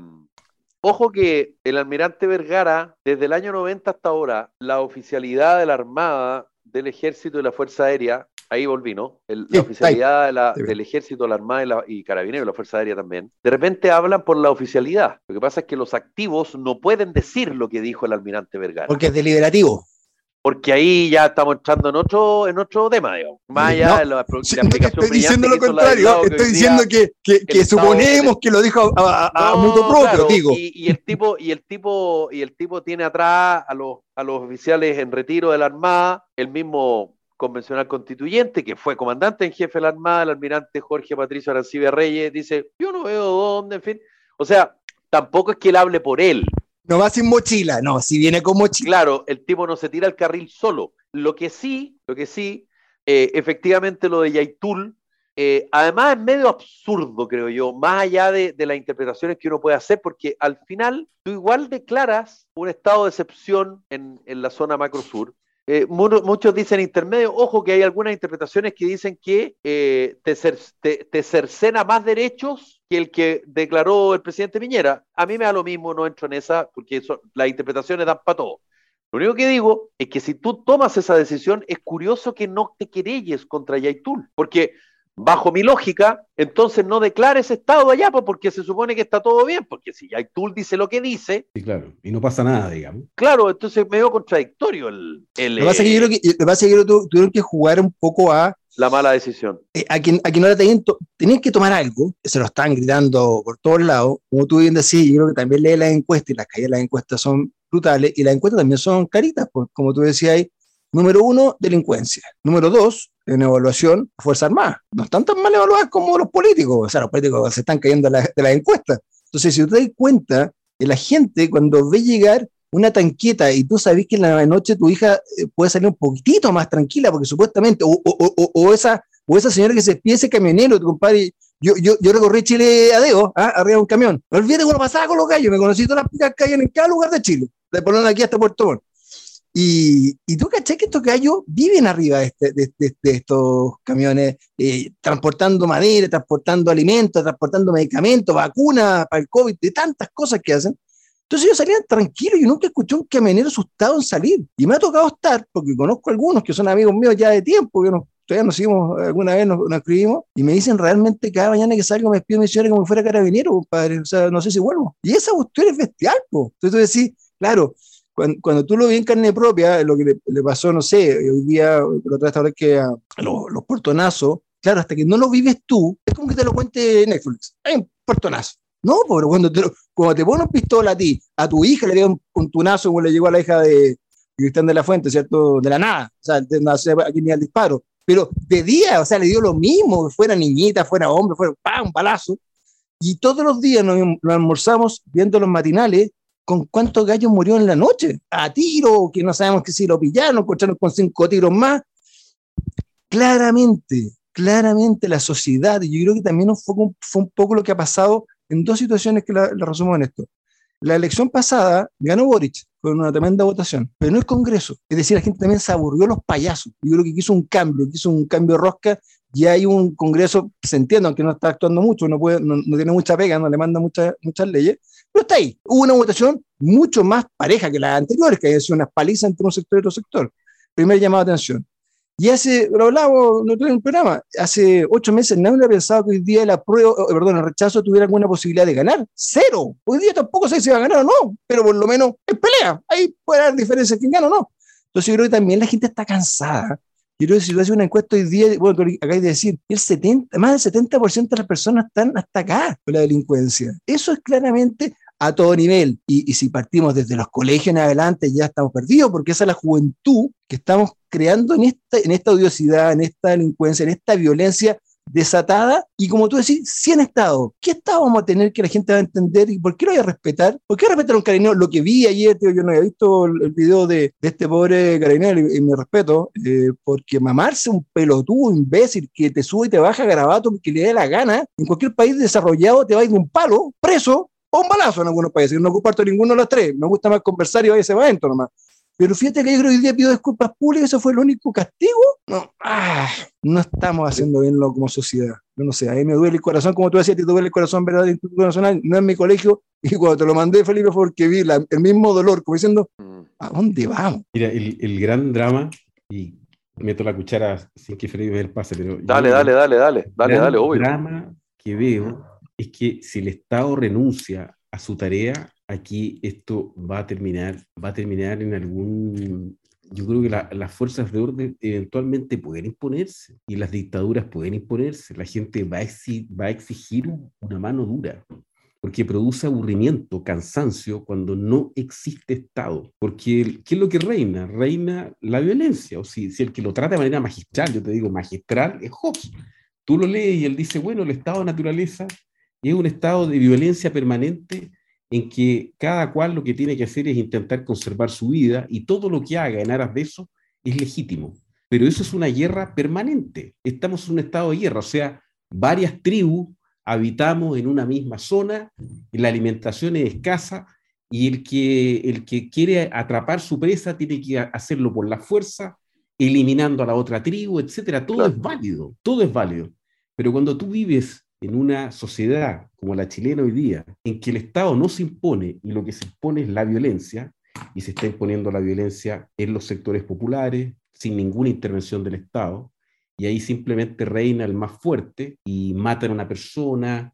Ojo que el almirante Vergara, desde el año 90 hasta ahora, la oficialidad de la Armada, del Ejército y la Fuerza Aérea, ahí volví, ¿no? La oficialidad del Ejército, la Armada y Carabineros y la Fuerza Aérea también, de repente hablan por la oficialidad. Lo que pasa es que los activos no pueden decir lo que dijo el almirante Vergara.
Porque es deliberativo.
Porque ahí ya estamos entrando en otro tema, digamos. Más allá
No,
de la
sí,
aplicación
estoy diciendo lo
brillante que hizo
contrario,
Ladislao, que
estoy
hoy
diciendo
día
que suponemos que lo dijo a mutuo propio,
claro,
digo.
y el tipo tiene atrás a los oficiales en retiro de la Armada, el mismo convencional constituyente, que fue comandante en jefe de la Armada, el almirante Jorge Patricio Arancibia Reyes, dice, yo no veo dónde, en fin. O sea, tampoco es que él hable por él.
No va sin mochila, no, si viene con mochila.
Claro, el tipo no se tira al carril solo. Lo que sí, efectivamente lo de Yaitul, además es medio absurdo, creo yo, más allá de las interpretaciones que uno puede hacer, porque al final tú igual declaras un estado de excepción en la zona macro sur. Muchos dicen intermedio, ojo que hay algunas interpretaciones que dicen que te cercena más derechos que el que declaró el presidente Piñera. A mí me da lo mismo, no entro en esa, porque las interpretaciones dan para todo. Lo único que digo es que si tú tomas esa decisión, es curioso que no te querelles contra Yaitul, porque bajo mi lógica, entonces no declares estado allá, porque se supone que está todo bien, porque si Yaitul dice lo que dice...
Sí, claro, y no pasa nada, digamos.
Claro, entonces medio contradictorio
Lo que pasa es que yo creo que tuvieron que jugar un poco a
la mala decisión.
A quien no era tenían que tomar algo, se lo están gritando por todos lados, como tú bien decís, yo creo que también lee las encuestas, y las caídas de las encuestas son brutales, y las encuestas también son caritas, pues, como tú decías, número 1, delincuencia, número 2, en evaluación, Fuerza Armada, no están tan mal evaluadas como los políticos, o sea, los políticos se están cayendo de las encuestas. Entonces, si tú te das cuenta, la gente cuando ve llegar una tanqueta y tú sabes que en la noche tu hija puede salir un poquitito más tranquila, porque supuestamente, o esa señora que se despide ese camionero, tu compadre, yo recorrí Chile a dedo, arriba de un camión. No olvides cuando pasaba con los gallos, me conocí todas las picas que hay en cada lugar de Chile, de Polón aquí hasta Puerto Montt. Y tú caché que estos gallos viven arriba de estos camiones, transportando madera, transportando alimentos, transportando medicamentos, vacunas para el COVID, de tantas cosas que hacen. Entonces ellos salían tranquilos, yo nunca escuché un camionero asustado en salir. Y me ha tocado estar, porque conozco algunos que son amigos míos ya de tiempo, que todavía nos seguimos, alguna vez nos escribimos, y me dicen realmente cada mañana que salgo me despido de mi señora como si fuera carabinero, compadre, o sea, no sé si vuelvo. Y esa cuestión es bestial, po. Entonces tú decís, claro, cuando tú lo ves en carne propia, lo que le pasó, no sé, hoy día, la otra vez que los portonazos, claro, hasta que no lo vives tú, es como que te lo cuente Netflix, hay un portonazo. No, pero cuando te ponen una pistola a tu hija le dio un tunazo como le llegó a la hija de Cristian de la Fuente, ¿cierto? De la nada, o sea, no sé a quién ni al disparo, pero de día, o sea, le dio lo mismo, fuera niñita, fuera hombre, fuera un balazo, y todos los días nos almorzamos viendo los matinales con cuántos gallos murió en la noche, a tiro, que no sabemos que si lo pillaron, encontraron con 5 tiros más. Claramente la sociedad, y yo creo que también fue un poco lo que ha pasado en 2 situaciones que la resumo en esto. La elección pasada ganó Boric con una tremenda votación, pero no el Congreso. Es decir, la gente también se aburrió los payasos. Yo creo que quiso un cambio de rosca, y hay un Congreso, se entiende, aunque no está actuando mucho, no tiene mucha pega, no le manda muchas leyes, pero está ahí. Hubo una votación mucho más pareja que las anteriores, que había sido unas palizas entre un sector y otro sector. Primer llamado de atención. Y lo hablamos en un programa, hace 8 meses nadie hubiera pensado que hoy día el rechazo tuviera alguna posibilidad de ganar. Cero. Hoy día tampoco sé si va a ganar o no, pero por lo menos en pelea. Ahí puede haber diferencias quién gana o no. Entonces yo creo que también la gente está cansada. Yo creo que si tú haces una encuesta hoy día, bueno, tú acabas de decir, más del 70% de las personas están hasta acá con la delincuencia. Eso es claramente a todo nivel. Y si partimos desde los colegios en adelante, ya estamos perdidos, porque esa es la juventud que estamos creando en esta odiosidad, en esta delincuencia, en esta violencia desatada. Y como tú decís, 100 estados. ¿Qué estado vamos a tener que la gente va a entender? ¿Y por qué lo voy a respetar? ¿Por qué respetar a un carabinero? Lo que vi ayer, tío, yo no había visto el video de este pobre carabinero, y me respeto, porque mamarse un pelotudo imbécil que te sube y te baja garabato porque le dé la gana, en cualquier país desarrollado te va a ir de un palo, preso, o un balazo en algunos países. No comparto ninguno de los tres. Me gusta más conversar y vaya ese evento nomás. Pero fíjate que yo creo que hoy día pido disculpas públicas, eso fue el único castigo. No estamos haciendo bien como sociedad. Yo no sé, a mí me duele el corazón, como tú decías, te duele el corazón, ¿verdad? El Instituto Nacional no es mi colegio, y cuando te lo mandé, Felipe, fue porque vi el mismo dolor, como diciendo, ¿a dónde vamos?
Mira, el gran drama, y meto la cuchara sin que Felipe me el pase, pero...
Dale, obvio.
El drama que veo es que si el Estado renuncia a su tarea, aquí esto va a terminar en algún... Yo creo que las fuerzas de orden eventualmente pueden imponerse y las dictaduras pueden imponerse. La gente va a exigir una mano dura, porque produce aburrimiento, cansancio, cuando no existe Estado. Porque, ¿qué es lo que reina? Reina la violencia. O si el que lo trata de manera magistral, yo te digo magistral, es Hobbes. Tú lo lees y él dice, bueno, el estado de naturaleza es un estado de violencia permanente en que cada cual lo que tiene que hacer es intentar conservar su vida y todo lo que haga en aras de eso es legítimo. Pero eso es una guerra permanente. Estamos en un estado de guerra, o sea, varias tribus habitamos en una misma zona, la alimentación es escasa y el que quiere atrapar su presa tiene que hacerlo por la fuerza, eliminando a la otra tribu, etcétera. Todo es válido, todo es válido. Pero cuando tú vives en una sociedad como la chilena hoy día, en que el Estado no se impone y lo que se impone es la violencia, y se está imponiendo la violencia en los sectores populares, sin ninguna intervención del Estado, y ahí simplemente reina el más fuerte y matan a una persona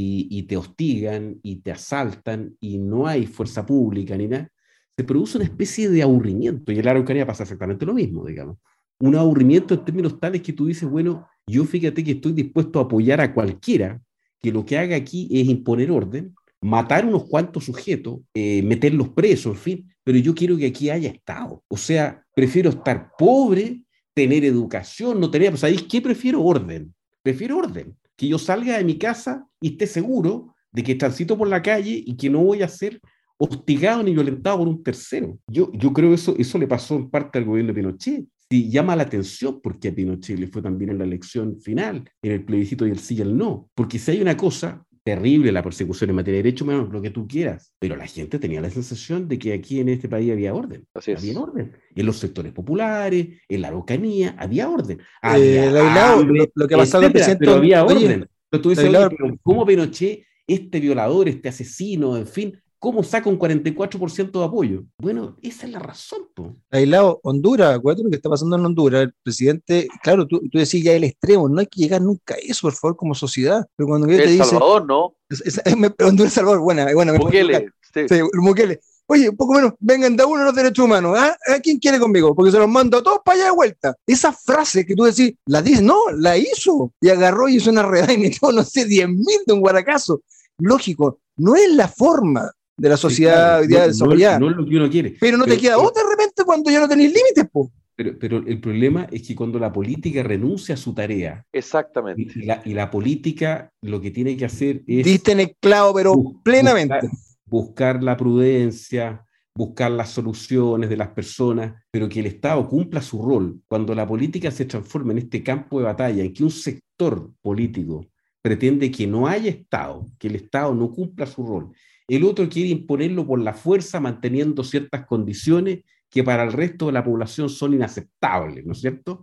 y te hostigan y te asaltan y no hay fuerza pública ni nada, se produce una especie de aburrimiento, y en la Araucanía pasa exactamente lo mismo, digamos. Un aburrimiento en términos tales que tú dices, bueno, yo fíjate que estoy dispuesto a apoyar a cualquiera que lo que haga aquí es imponer orden, matar unos cuantos sujetos, meterlos presos, en fin, pero yo quiero que aquí haya Estado. O sea, prefiero estar pobre, tener educación, no tener... ¿Sabéis qué? Prefiero orden. Prefiero orden. Que yo salga de mi casa y esté seguro de que transito por la calle y que no voy a ser hostigado ni violentado por un tercero. Yo creo que eso le pasó en parte al gobierno de Pinochet. Sí, llama la atención porque a Pinochet le fue también en la elección final, en el plebiscito y el sí y el no. Porque si hay una cosa terrible, la persecución en materia de derechos humanos, lo que tú quieras, pero la gente tenía la sensación de que aquí en este país había orden. Había orden. En los sectores populares, en la Araucanía, había orden. Había hambre,
lo que ha pasado, presidente,
pero había orden. Pero tú dices,
Lailao,
pero ¿cómo Pinochet, este violador, este asesino, en fin, cómo saca un 44% de apoyo? Bueno, esa es la razón, po.
Aislado, Honduras, acuérdate lo que está pasando en Honduras. El presidente, claro, tú decís ya el extremo, no hay que llegar nunca a eso, por favor, como sociedad. Pero cuando te dice.
Salvador, ¿no?
Honduras, Salvador, buena.
Bukele,
sí, Bukele. Oye, un poco menos, vengan de uno los derechos humanos. ¿Ah? ¿A quién quiere conmigo? Porque se los mando a todos para allá de vuelta. Esa frase que tú decís, la dices, no, la hizo. Y agarró y hizo una redada y metió, no sé, 10.000 de un guaracazo. Lógico, no es la forma de la sociedad hoy día desarrollada.
No es lo que uno quiere.
Pero no te queda otra de repente cuando ya no tenéis límites, po.
Pero el problema es que cuando la política renuncia a su tarea,
exactamente,
y la política lo que tiene que hacer es...
Diste en el clavo, pero plenamente.
Buscar la prudencia, buscar las soluciones de las personas, pero que el Estado cumpla su rol. Cuando la política se transforma en este campo de batalla, en que un sector político pretende que no haya Estado, que el Estado no cumpla su rol, el otro quiere imponerlo por la fuerza, manteniendo ciertas condiciones que para el resto de la población son inaceptables, ¿no es cierto?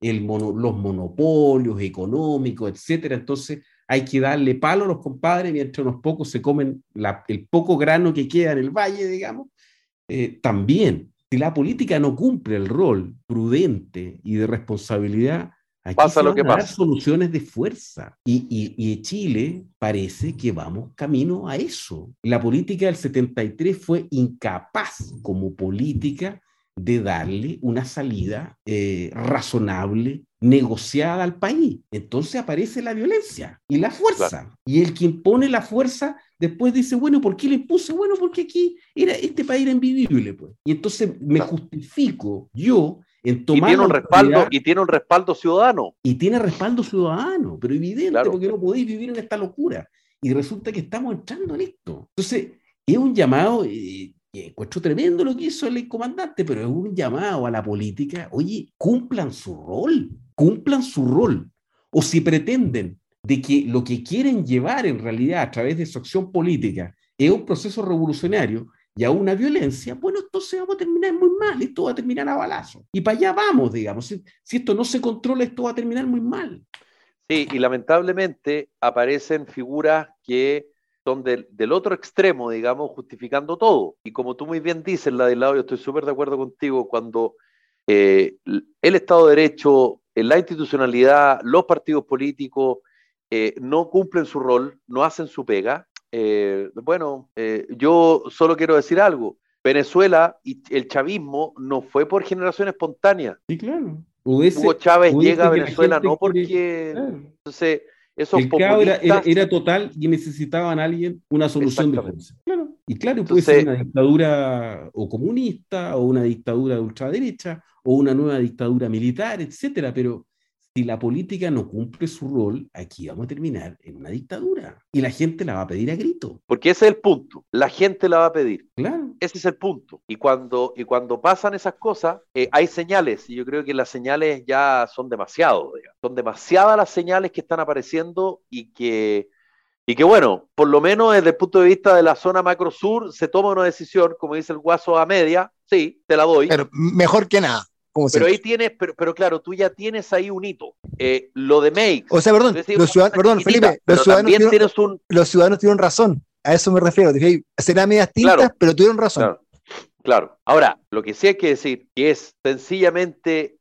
Los monopolios económicos, etcétera. Entonces hay que darle palo a los compadres mientras unos pocos se comen el poco grano que queda en el valle, digamos. También si la política no cumple el rol prudente y de responsabilidad, aquí
pasa
se
lo
van
que
a dar
pasa.
soluciones de fuerza. Y Chile parece que vamos camino a eso. La política del 73 fue incapaz como política de darle una salida razonable, negociada al país. Entonces aparece la violencia y la fuerza.
Claro.
Y el que impone la fuerza después dice, bueno, ¿por qué le impuse? Bueno, porque aquí este país era invivible, pues. Y entonces me justifico yo en tomar la autoridad.
Y tiene un respaldo ciudadano.
Y tiene respaldo ciudadano, pero evidente,
Claro.
porque no podéis vivir en esta locura. Y resulta que estamos entrando en esto. Entonces, es un llamado, que encuentro tremendo lo que hizo el comandante, pero es un llamado a la política, oye, cumplan su rol. O si pretenden de que lo que quieren llevar en realidad a través de su acción política es un proceso revolucionario y a una violencia, bueno, entonces vamos a terminar muy mal, esto va a terminar a balazos. Y para allá vamos, digamos. Si esto no se controla, esto va a terminar muy mal.
Sí, y lamentablemente aparecen figuras que son del otro extremo, digamos, justificando todo. Y como tú muy bien dices, Ladislao, yo estoy súper de acuerdo contigo, cuando el Estado de Derecho, la institucionalidad, los partidos políticos no cumplen su rol, no hacen su pega, yo solo quiero decir algo. Venezuela y el chavismo no fue por generación espontánea.
Sí, claro.
Hugo Chávez llega a Venezuela no porque...
Claro.
Entonces, esos
el caos
populistas...
era total y necesitaban a alguien una solución de fuerza. Claro. Y claro,
Entonces,
puede ser una dictadura o comunista, o una dictadura de ultraderecha, o una nueva dictadura militar, etcétera, pero si la política no cumple su rol, aquí vamos a terminar en una dictadura. Y la gente la va a pedir a grito.
Porque ese es el punto. La gente la va a pedir.
Claro.
Ese es el punto. Y cuando pasan esas cosas, hay señales. Y yo creo que las señales ya son demasiado. Digamos. Son demasiadas las señales que están apareciendo y que bueno, por lo menos desde el punto de vista de la zona macro sur, se toma una decisión, como dice el Guaso a media, sí, te la doy.
Pero mejor que nada.
Pero ahí tienes, pero claro, tú ya tienes ahí un hito. Lo de Meix.
O sea, perdón, Felipe, los ciudadanos tuvieron razón. A eso me refiero. Serán medias tintas, claro, pero tuvieron razón.
Claro. Ahora, lo que sí hay que decir que es sencillamente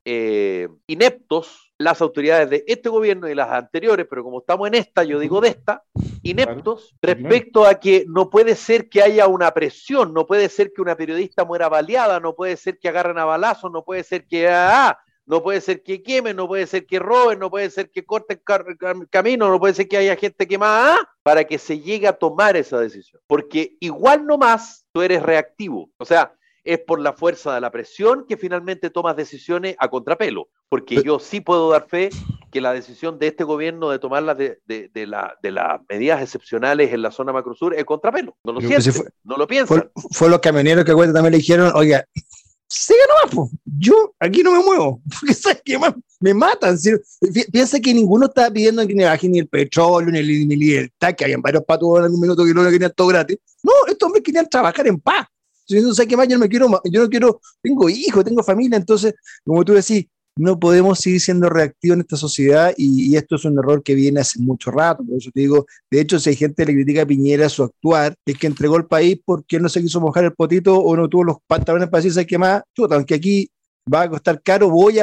ineptos las autoridades de este gobierno y las anteriores, pero como estamos en esta, yo digo de esta, ineptos respecto a que no puede ser que haya una presión, no puede ser que una periodista muera baleada, no puede ser que agarren a balazos, no puede ser que no puede ser que quemen, no puede ser que roben, no puede ser que corten camino, no puede ser que haya gente quemada, para que se llegue a tomar esa decisión. Porque igual nomás tú eres reactivo. O sea, es por la fuerza de la presión que finalmente tomas decisiones a contrapelo. Porque yo sí puedo dar fe que la decisión de este gobierno de tomar de las medidas excepcionales en la zona macrosur es contrapelo. No lo sienten, no lo piensan.
Fue los camioneros que también le dijeron, oiga, siga nomás, po. Yo aquí no me muevo, porque sabes que me matan. ¿Sí? Piensa que ninguno estaba pidiendo que ni bajen ni el petróleo, ni la libertad, que habían varios patos en algún minuto que no le querían todo gratis. No, estos hombres querían trabajar en paz. Si no sé qué más, yo no quiero, tengo hijos, tengo familia, entonces, como tú decís, no podemos seguir siendo reactivos en esta sociedad y esto es un error que viene hace mucho rato. Por eso te digo, de hecho, si hay gente que le critica a Piñera su actuar, es que entregó el país porque él no se quiso mojar el potito o no tuvo los pantalones para decirse que más, chuta, aunque aquí va a costar caro, voy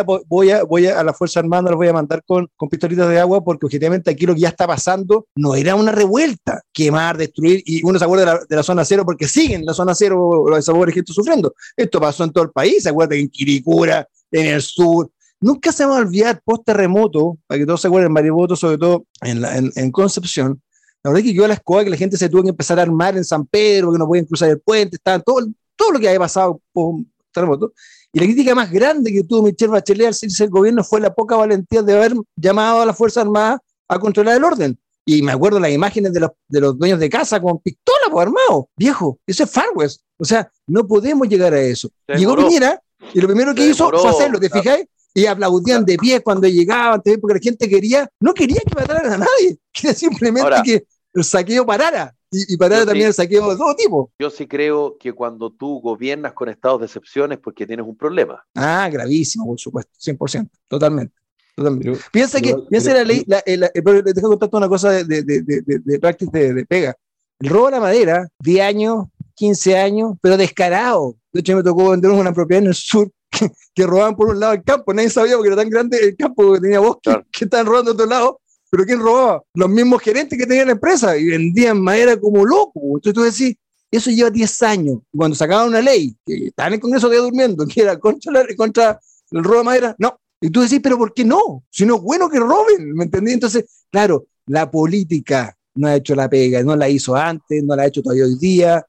a la Fuerza Armada, los voy a mandar con pistolitas de agua, porque objetivamente aquí lo que ya está pasando no era una revuelta, quemar, destruir, y uno se acuerda de la zona cero porque siguen la zona cero los pobres gente sufriendo. Esto pasó en todo el país, se acuerdan en Quiricura, en el sur. Nunca se va a olvidar post-terremoto, para que todos se acuerden, en Mariboto, sobre todo en Concepción. La verdad es que quedó la escoba, que la gente se tuvo que empezar a armar en San Pedro, que no podían cruzar el puente, estaban todo lo que había pasado post-terremoto. Y la crítica más grande que tuvo Michelle Bachelet al salirse del gobierno fue la poca valentía de haber llamado a la Fuerza Armada a controlar el orden. Y me acuerdo las imágenes de los dueños de casa con pistola armados. Viejo, eso es Far West. O sea, no podemos llegar a eso. Llegó Piñera y lo primero que hizo fue hacerlo, ¿te fijáis? Y aplaudían de pie cuando llegaban, porque la gente no quería que mataran a nadie, quería simplemente que el saqueo parara. Y parara también el saqueo de todo tipo.
Yo sí creo que cuando tú gobiernas con estados de excepción es porque tienes un problema.
Ah, gravísimo, por supuesto, 100%, totalmente. Piensa la ley, deja contarte una cosa de practice de pega. El robo de la madera, 10 años, 15 años, pero descarado. De hecho, me tocó vender una propiedad en el sur que robaban por un lado el campo. Nadie sabía porque era tan grande el campo que tenía bosque, claro, que estaban robando de otro lado. ¿Pero quién robaba? Los mismos gerentes que tenían la empresa y vendían madera como locos. Entonces tú decís, eso lleva 10 años. Cuando sacaban una ley, que estaba en el Congreso todavía durmiendo, que era contra el robo de madera, no. Y tú decís, ¿pero por qué no? Si no es bueno que roben, ¿me entendí? Entonces, claro, la política no ha hecho la pega, no la hizo antes, no la ha hecho todavía hoy día.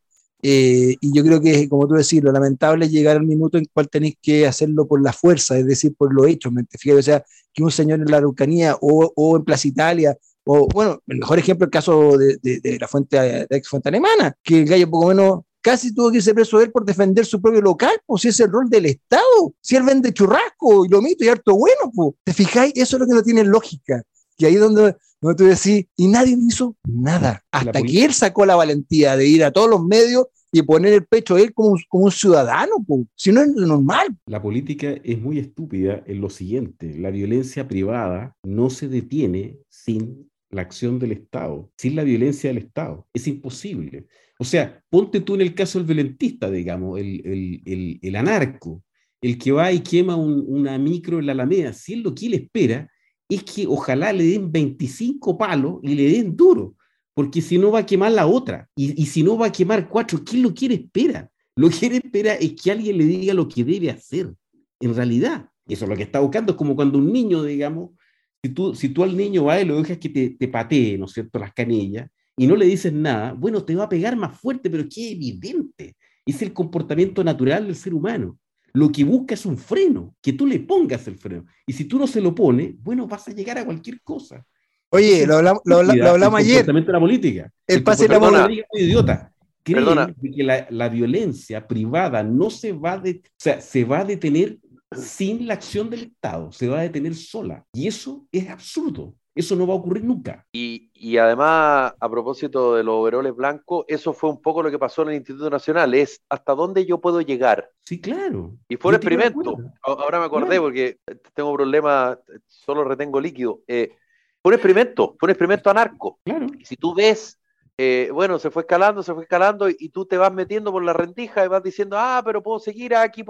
Y yo creo que, como tú decís, lo lamentable es llegar al minuto en el cual tenéis que hacerlo por la fuerza, es decir, por los hechos, fíjate, o sea, que un señor en la Araucanía o en Plaza Italia, o bueno, el mejor ejemplo es el caso de la ex fuente alemana, que el gallo poco menos casi tuvo que irse preso él por defender su propio local, pues si es el rol del Estado, si él vende churrasco y lomito y harto bueno, pues, ¿te fijáis? Eso es lo que no tiene lógica, y ahí es donde tú decís, y nadie hizo nada, hasta que él sacó la valentía de ir a todos los medios y poner el pecho a él como un ciudadano, pues, si no es normal.
La política es muy estúpida en lo siguiente, la violencia privada no se detiene sin la acción del Estado, sin la violencia del Estado, es imposible. O sea, ponte tú en el caso del violentista, digamos, el anarco, el que va y quema una micro en la Alameda, si él lo que él espera es que ojalá le den 25 palos y le den duro, porque si no va a quemar la otra, y si no va a quemar 4, ¿quién lo quiere espera? Lo que él espera es que alguien le diga lo que debe hacer, en realidad. Eso es lo que está buscando, es como cuando un niño, digamos, si tú al niño vas y lo dejas que te patee, ¿no es cierto?, las canillas, y no le dices nada, bueno, te va a pegar más fuerte, pero es que es evidente, es el comportamiento natural del ser humano. Lo que busca es un freno, que tú le pongas el freno. Y si tú no se lo pones, bueno, vas a llegar a cualquier cosa.
Oye, lo hablamos ayer.
El comportamiento de la política.
El pase de la
política es muy idiota. Creen que la violencia privada no se va se va a detener sin la acción del Estado, se va a detener sola. Y eso es absurdo. Eso no va a ocurrir nunca.
Y además, a propósito de los overoles blancos, eso fue un poco lo que pasó en el Instituto Nacional, es hasta dónde yo puedo llegar.
Sí, claro.
Y fue un experimento. Ahora me acordé, claro, porque tengo problemas, solo retengo líquido. Fue un experimento anarco.
Claro.
Y si tú ves, bueno, se fue escalando y tú te vas metiendo por la rendija y vas diciendo, pero puedo seguir aquí,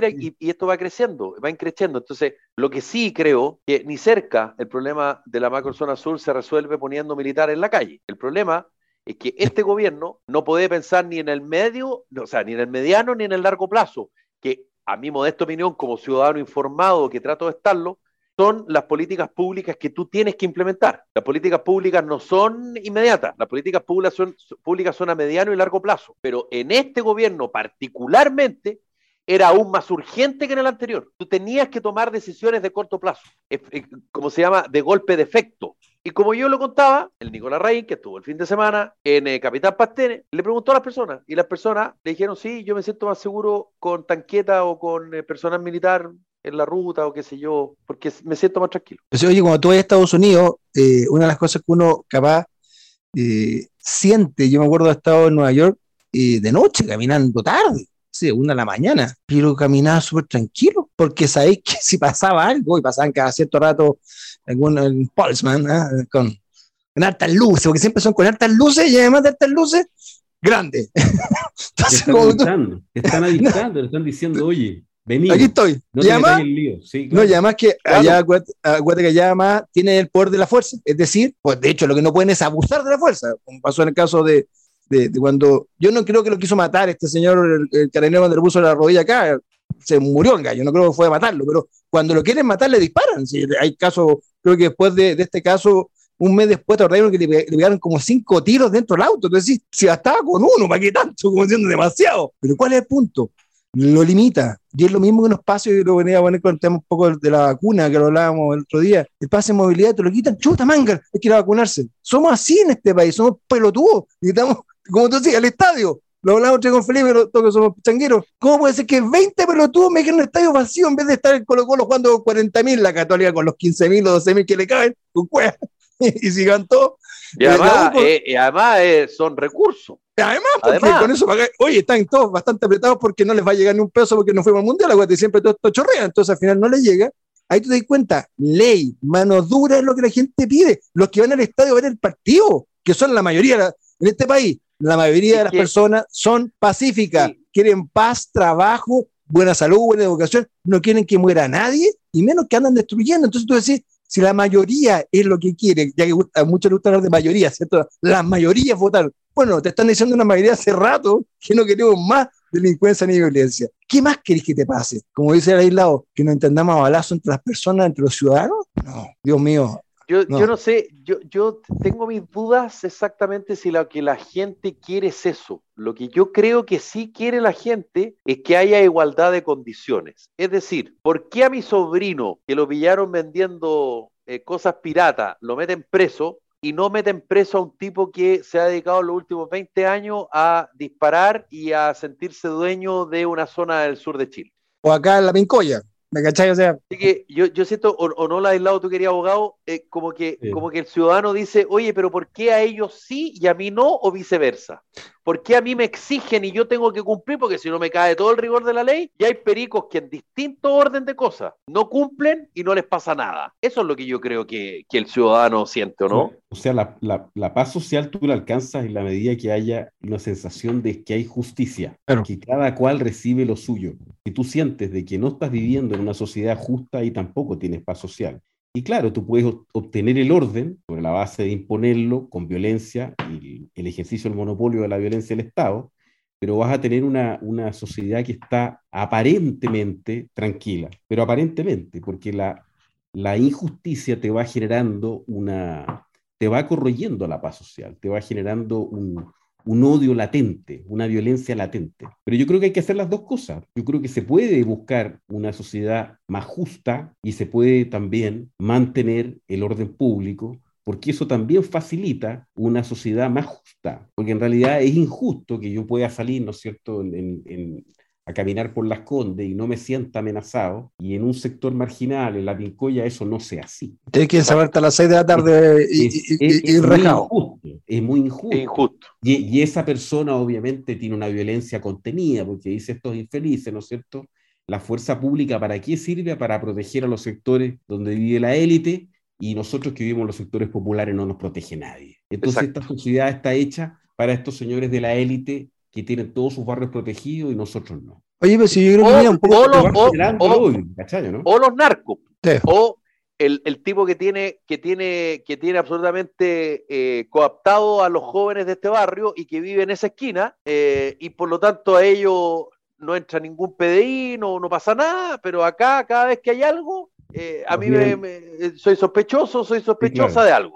y esto va creciendo, va increciendo. Entonces, lo que sí creo que ni cerca el problema de la macrozona sur se resuelve poniendo militares en la calle. El problema es que este gobierno no puede pensar ni en el medio, o sea, ni en el mediano ni en el largo plazo, que a mi modesta opinión, como ciudadano informado que trato de estarlo, son las políticas públicas que tú tienes que implementar. Las políticas públicas no son inmediatas, las políticas públicas son a mediano y largo plazo, pero en este gobierno particularmente era aún más urgente que en el anterior. Tú tenías que tomar decisiones de corto plazo, como se llama, de golpe de efecto. Y como yo lo contaba, el Nicolás Rein, que estuvo el fin de semana en Capitán Pastene, le preguntó a las personas, y las personas le dijeron, sí, yo me siento más seguro con tanqueta o con personal militar en la ruta o qué sé yo, porque me siento más tranquilo.
Entonces, oye, cuando tú vas a Estados Unidos, una de las cosas que uno capaz siente, yo me acuerdo de haber estado en Nueva York de noche, caminando tarde, sí, 1 de la mañana, pero caminaba súper tranquilo, porque sabéis que si pasaba algo, y pasaban cada cierto rato algún policeman, con hartas luces, porque siempre son con hartas luces, y además de hartas luces, grandes.
Entonces, están avisando, le están diciendo, oye, vení.
Aquí estoy.
No te metas en lío. Sí, claro.
No, y además que allá, acuérdate que allá además tiene el poder de la fuerza. Es decir, pues de hecho lo que no pueden es abusar de la fuerza, como pasó en el caso de cuando, yo no creo que lo quiso matar este señor, el carabinero cuando le puso la rodilla acá, se murió el gallo, no creo que fue a matarlo, pero cuando lo quieren matar le disparan. Sí, hay casos, creo que después de este caso, un mes después te ordenaron que le pegaron como 5 tiros dentro del auto. Entonces, si bastaba con uno, ¿para qué tanto? Como diciendo demasiado. Pero ¿cuál es el punto? Lo limita, y es lo mismo que en los pasos, y lo venía a poner con el tema un poco de la vacuna, que lo hablábamos el otro día, el pase de movilidad te lo quitan, chuta manga, hay que ir a vacunarse. Somos así en este país, somos pelotudos, necesitamos, como tú decías, al estadio, lo hablamos con Felipe, todos que somos changueros, ¿cómo puede ser que 20 pelotudos me queden en un estadio vacío en vez de estar en Colo-Colo jugando 40.000, la Católica con los 15.000 o 12.000 que le caben, con cueva, y sigan todos?
Y además son recursos.
Además, porque con eso, oye, están todos bastante apretados porque no les va a llegar ni un peso porque no fuimos al mundial, aguante, siempre todo esto chorrea, entonces al final no les llega. Ahí tú te das cuenta, ley, mano dura es lo que la gente pide. Los que van al estadio a ver el partido, que son la mayoría en este país, la mayoría de las personas son pacíficas. quieren paz, trabajo, buena salud, buena educación, no quieren que muera nadie, y menos que andan destruyendo. Entonces tú decís, si la mayoría es lo que quiere, ya que a muchos les gusta hablar de mayoría, ¿cierto? Las mayorías votaron. Bueno, te están diciendo una mayoría hace rato que no queremos más delincuencia ni violencia. ¿Qué más querés que te pase? Como dice el aislado, que nos entendamos a balazo entre las personas, entre los ciudadanos. No, Dios mío.
Yo no sé, yo tengo mis dudas exactamente si lo que la gente quiere es eso. Lo que yo creo que sí quiere la gente es que haya igualdad de condiciones. Es decir, ¿por qué a mi sobrino, que lo pillaron vendiendo cosas piratas, lo meten preso y no meten preso a un tipo que se ha dedicado los últimos 20 años a disparar y a sentirse dueño de una zona del sur de Chile?
O acá en la Pincoya, ¿me cachai? O sea,
Así que yo siento, o no, Ladislao, tú querías abogado, como que el ciudadano dice, oye, pero ¿por qué a ellos sí y a mí no, o viceversa? ¿Por qué a mí me exigen y yo tengo que cumplir? Porque si no me cae todo el rigor de la ley, y hay pericos que en distinto orden de cosas no cumplen y no les pasa nada. Eso es lo que yo creo que el ciudadano siente, ¿o no?
O sea, la paz social tú la alcanzas en la medida que haya una sensación de que hay justicia,
claro.
que cada cual recibe lo suyo. Si tú sientes de que no estás viviendo en una sociedad justa y tampoco tienes paz social. Y claro, tú puedes obtener el orden sobre la base de imponerlo con violencia y el ejercicio del monopolio de la violencia del Estado, pero vas a tener una sociedad que está aparentemente tranquila, pero aparentemente, porque la injusticia te va generando te va corroyendo la paz social, te va generando un odio latente, una violencia latente. Pero yo creo que hay que hacer las dos cosas. Yo creo que se puede buscar una sociedad más justa y se puede también mantener el orden público, porque eso también facilita una sociedad más justa, porque en realidad es injusto que yo pueda salir, ¿no es cierto?, a caminar por Las Condes y no me sienta amenazado, y en un sector marginal, en la Pincoya, eso no sea así.
Tienes que saber hasta las 6 de la tarde y rejado.
Es muy injusto.
Es injusto.
Y esa persona obviamente tiene una violencia contenida, porque dice estos infelices, ¿no es cierto? La fuerza pública, ¿para qué sirve? Para proteger a los sectores donde vive la élite, y nosotros que vivimos en los sectores populares no nos protege nadie. Entonces esta sociedad está hecha para estos señores de la élite que tienen todos sus barrios protegidos y nosotros no.
Oye, pero si yo creo que mira un poco...
O los narcos.
Sí.
O el tipo que tiene absolutamente coaptado a los jóvenes de este barrio y que vive en esa esquina, y por lo tanto a ellos no entra ningún PDI, no pasa nada, pero acá cada vez que hay algo, a mí soy sospechosa de algo.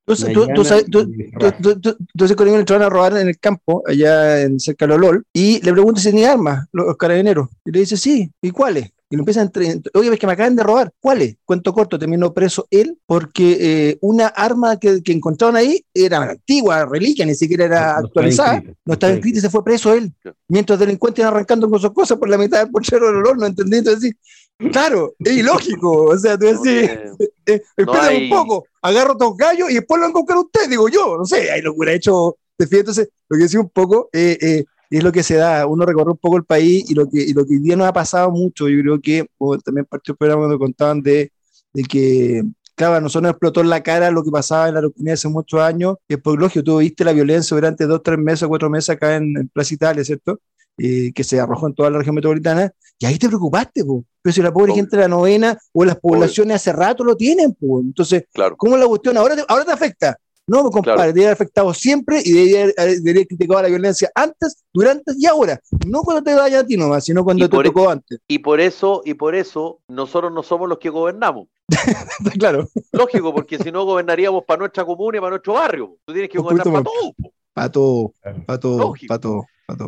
Entonces con él le van a robar en el campo, allá cerca de Lolol, y le pregunta si tenía armas, los carabineros, y le dice sí, ¿y cuáles? Y lo empiezan oye, ves que me acaban de robar, ¿cuáles? Cuento corto, terminó preso él, porque una arma que encontraron ahí era antigua, reliquia, ni siquiera era actualizada, no estaba inscrita y se fue preso él, mientras delincuentes iban arrancando con sus cosas por la mitad del porchero de Lolol, no entendí, entonces claro, es ilógico, o sea, tú decís, espérate un poco, agarro dos gallos y después lo van a buscar usted, digo yo, no sé, ahí lo hubiera hecho, entonces, lo que decía un poco, es lo que se da, uno recorre un poco el país y lo que hoy día nos ha pasado mucho, yo creo que también parte del programa donde contaban de que, claro, a nosotros nos explotó en la cara lo que pasaba en la Araucanía hace muchos años, y es por lógico, tú viste la violencia durante 2, 3 meses, 4 meses acá en Plaza Italia, ¿cierto? Que se arrojó en toda la región metropolitana, y ahí te preocupaste, po. Pero si la pobre gente de la novena o las poblaciones hace rato lo tienen, po. Entonces, claro. ¿Cómo la cuestión ahora te afecta? No, compadre, claro. Debería haber afectado siempre y debería haber criticado la violencia antes, durante y ahora. No cuando te vaya a ti nomás, sino cuando te tocó antes.
Y por eso nosotros no somos los que gobernamos.
Claro.
Lógico, porque si no gobernaríamos para nuestra comuna y para nuestro barrio. Tú tienes que gobernar para todo.
Para todo.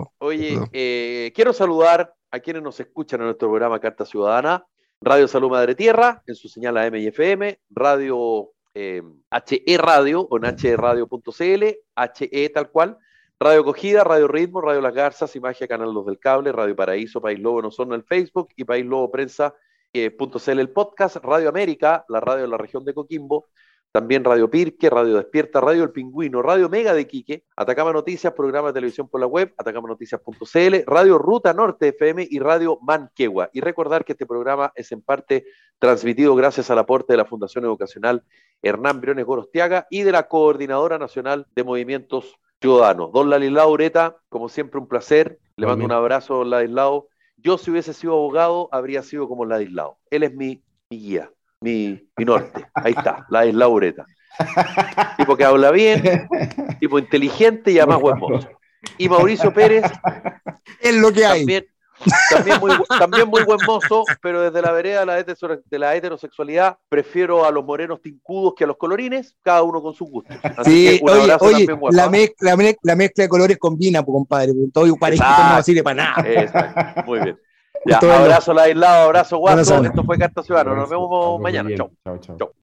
Oye, quiero saludar a quienes nos escuchan en nuestro programa Carta Ciudadana, Radio Salud Madre Tierra, en su señal AM y FM, Radio HE Radio o en hradio.cl, HE tal cual, Radio Acogida, Radio Ritmo, Radio Las Garzas, Imagia Canal 2 del Cable, Radio Paraíso, País Lobo en Osorno, el Facebook y País Lobo Prensa.cl el podcast, Radio América, la radio de la región de Coquimbo, también Radio Pirque, Radio Despierta, Radio El Pingüino, Radio Mega de Quique, Atacama Noticias, programa de televisión por la web, atacamanoticias.cl, Radio Ruta Norte FM y Radio Manquehua. Y recordar que este programa es en parte transmitido gracias al aporte de la Fundación Educacional Hernán Briones Gorostiaga y de la Coordinadora Nacional de Movimientos Ciudadanos. Don Ladislao Ureta, como siempre, un placer. Le mando un abrazo, don Ladislao. Yo, si hubiese sido abogado, habría sido como Ladislao. Él es mi guía, mi norte. Ahí está, Ladislao Ureta. Tipo que habla bien, tipo inteligente y además buen mozo. Y Mauricio Pérez
Es lo que hay.
También muy buen mozo, pero desde la vereda de la heterosexualidad prefiero a los morenos tincudos que a los colorines, cada uno con sus gustos.
Sí, oye, la mezcla de colores combina, pues, compadre, todo parejito no sirve para nada.
Exacto, muy bien. Ya, abrazo Ladislao, abrazo Guaso, esto fue Carta Ciudadana, nos vemos mañana, chao.
Chao.